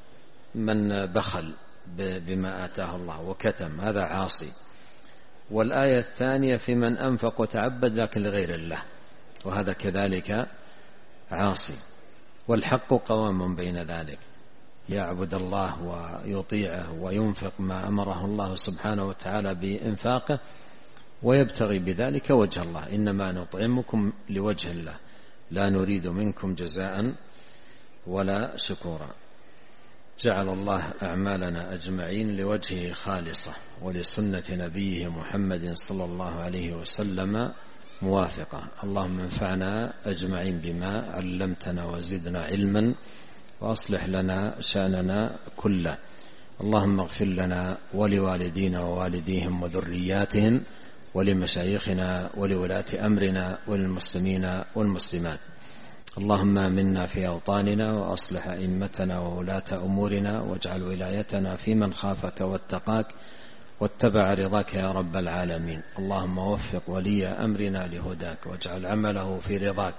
من بخل بما آتاه الله وكتم، هذا عاصي. والآية الثانية في من أنفق وتعبد لكن لغير الله، وهذا كذلك عاصي. والحق قوام بين ذلك، يعبد الله ويطيعه وينفق ما أمره الله سبحانه وتعالى بإنفاقه ويبتغي بذلك وجه الله، إنما نطعمكم لوجه الله لا نريد منكم جزاء ولا شكورا. جعل الله أعمالنا أجمعين لوجهه خالصة ولسنة نبيه محمد صلى الله عليه وسلم موافقة. اللهم انفعنا أجمعين بما علمتنا وزدنا علما وأصلح لنا شأننا كله. اللهم اغفر لنا ولوالدينا ووالديهم وذرياتهم ولمشايخنا ولولاة أمرنا وللمسلمين والمسلمات. اللهم آمنا في أوطاننا وأصلح أئمتنا وولاة أمورنا، واجعل ولايتنا في من خافك واتقاك واتبع رضاك يا رب العالمين. اللهم وفق ولي أمرنا لهداك، واجعل عمله في رضاك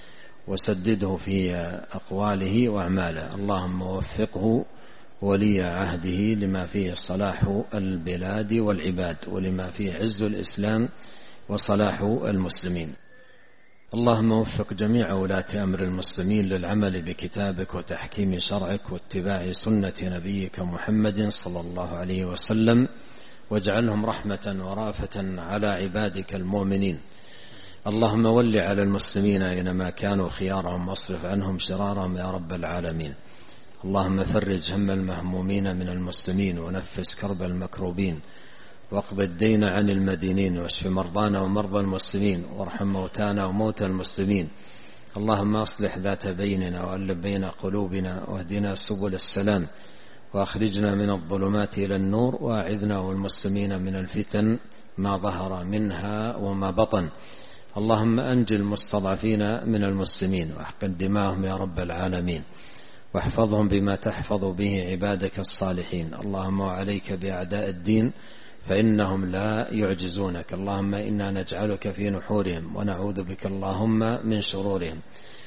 وسدده في أقواله وأعماله. اللهم وفقه ولي عهده لما فيه صلاح البلاد والعباد، ولما فيه عز الإسلام وصلاح المسلمين. اللهم وفق جميع ولاة أمر المسلمين للعمل بكتابك وتحكيم شرعك واتباع سنة نبيك محمد صلى الله عليه وسلم، واجعلهم رحمة ورافة على عبادك المؤمنين. اللهم ول على المسلمين أينما كانوا خيارهم واصرف عنهم شرارهم يا رب العالمين. اللهم فرج هم المهمومين من المسلمين ونفس كرب المكروبين، واقض الدين عن المدينين، واشف مرضانا ومرضى المسلمين، وارحم موتانا وموتى المسلمين. اللهم أصلح ذات بيننا وألف بين قلوبنا، واهدنا سبل السلام، وأخرجنا من الظلمات إلى النور، وأعذنا والمسلمين من الفتن ما ظهر منها وما بطن. اللهم أنج المستضعفين من المسلمين واحقن دماءهم يا رب العالمين، واحفظهم بما تحفظ به عبادك الصالحين. اللهم وعليك بأعداء الدين فإنهم لا يعجزونك. اللهم إنا نجعلك في نحورهم ونعوذ بك اللهم من شرورهم.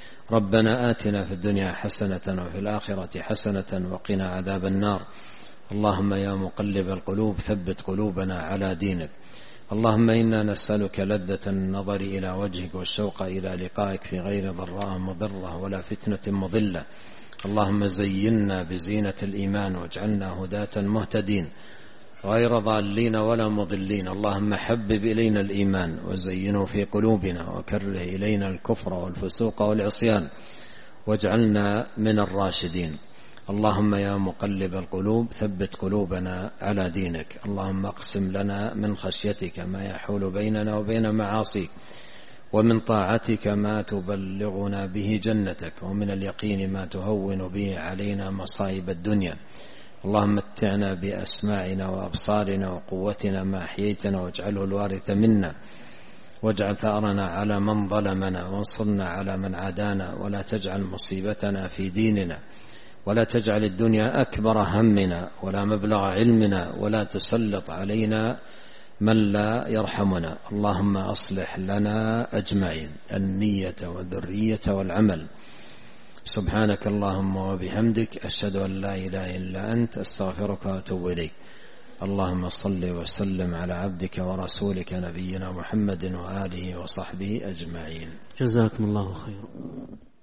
ربنا آتنا في الدنيا حسنة وفي الآخرة حسنة وقنا عذاب النار. اللهم يا مقلب القلوب ثبت قلوبنا على دينك. اللهم إنا نسألك لذة النظر إلى وجهك والشوق إلى لقائك في غير ضراء مضرة ولا فتنة مضلة. اللهم زينا بزينة الإيمان واجعلنا هداة مهتدين غير ضالين ولا مضلين. اللهم حبب إلينا الإيمان وزينه في قلوبنا، وكره إلينا الكفر والفسوق والعصيان واجعلنا من الراشدين. اللهم يا مقلب القلوب ثبت قلوبنا على دينك. اللهم اقسم لنا من خشيتك ما يحول بيننا وبين معاصيك، ومن طاعتك ما تبلغنا به جنتك، ومن اليقين ما تهون به علينا مصائب الدنيا. اللهم متعنا بأسماعنا وأبصارنا وقوتنا ما أحييتنا، واجعله الوارث منا، واجعل ثأرنا على من ظلمنا، وانصرنا على من عادانا، ولا تجعل مصيبتنا في ديننا، ولا تجعل الدنيا أكبر همنا ولا مبلغ علمنا، ولا تسلط علينا من لا يرحمنا. اللهم أصلح لنا أجمعين النية والذرية والعمل. سبحانك اللهم وبحمدك، أشهد أن لا إله إلا أنت، أستغفرك وأتوب إليك. اللهم صل وسلم على عبدك ورسولك نبينا محمد وآله وصحبه أجمعين.
جزاكم الله خيرا.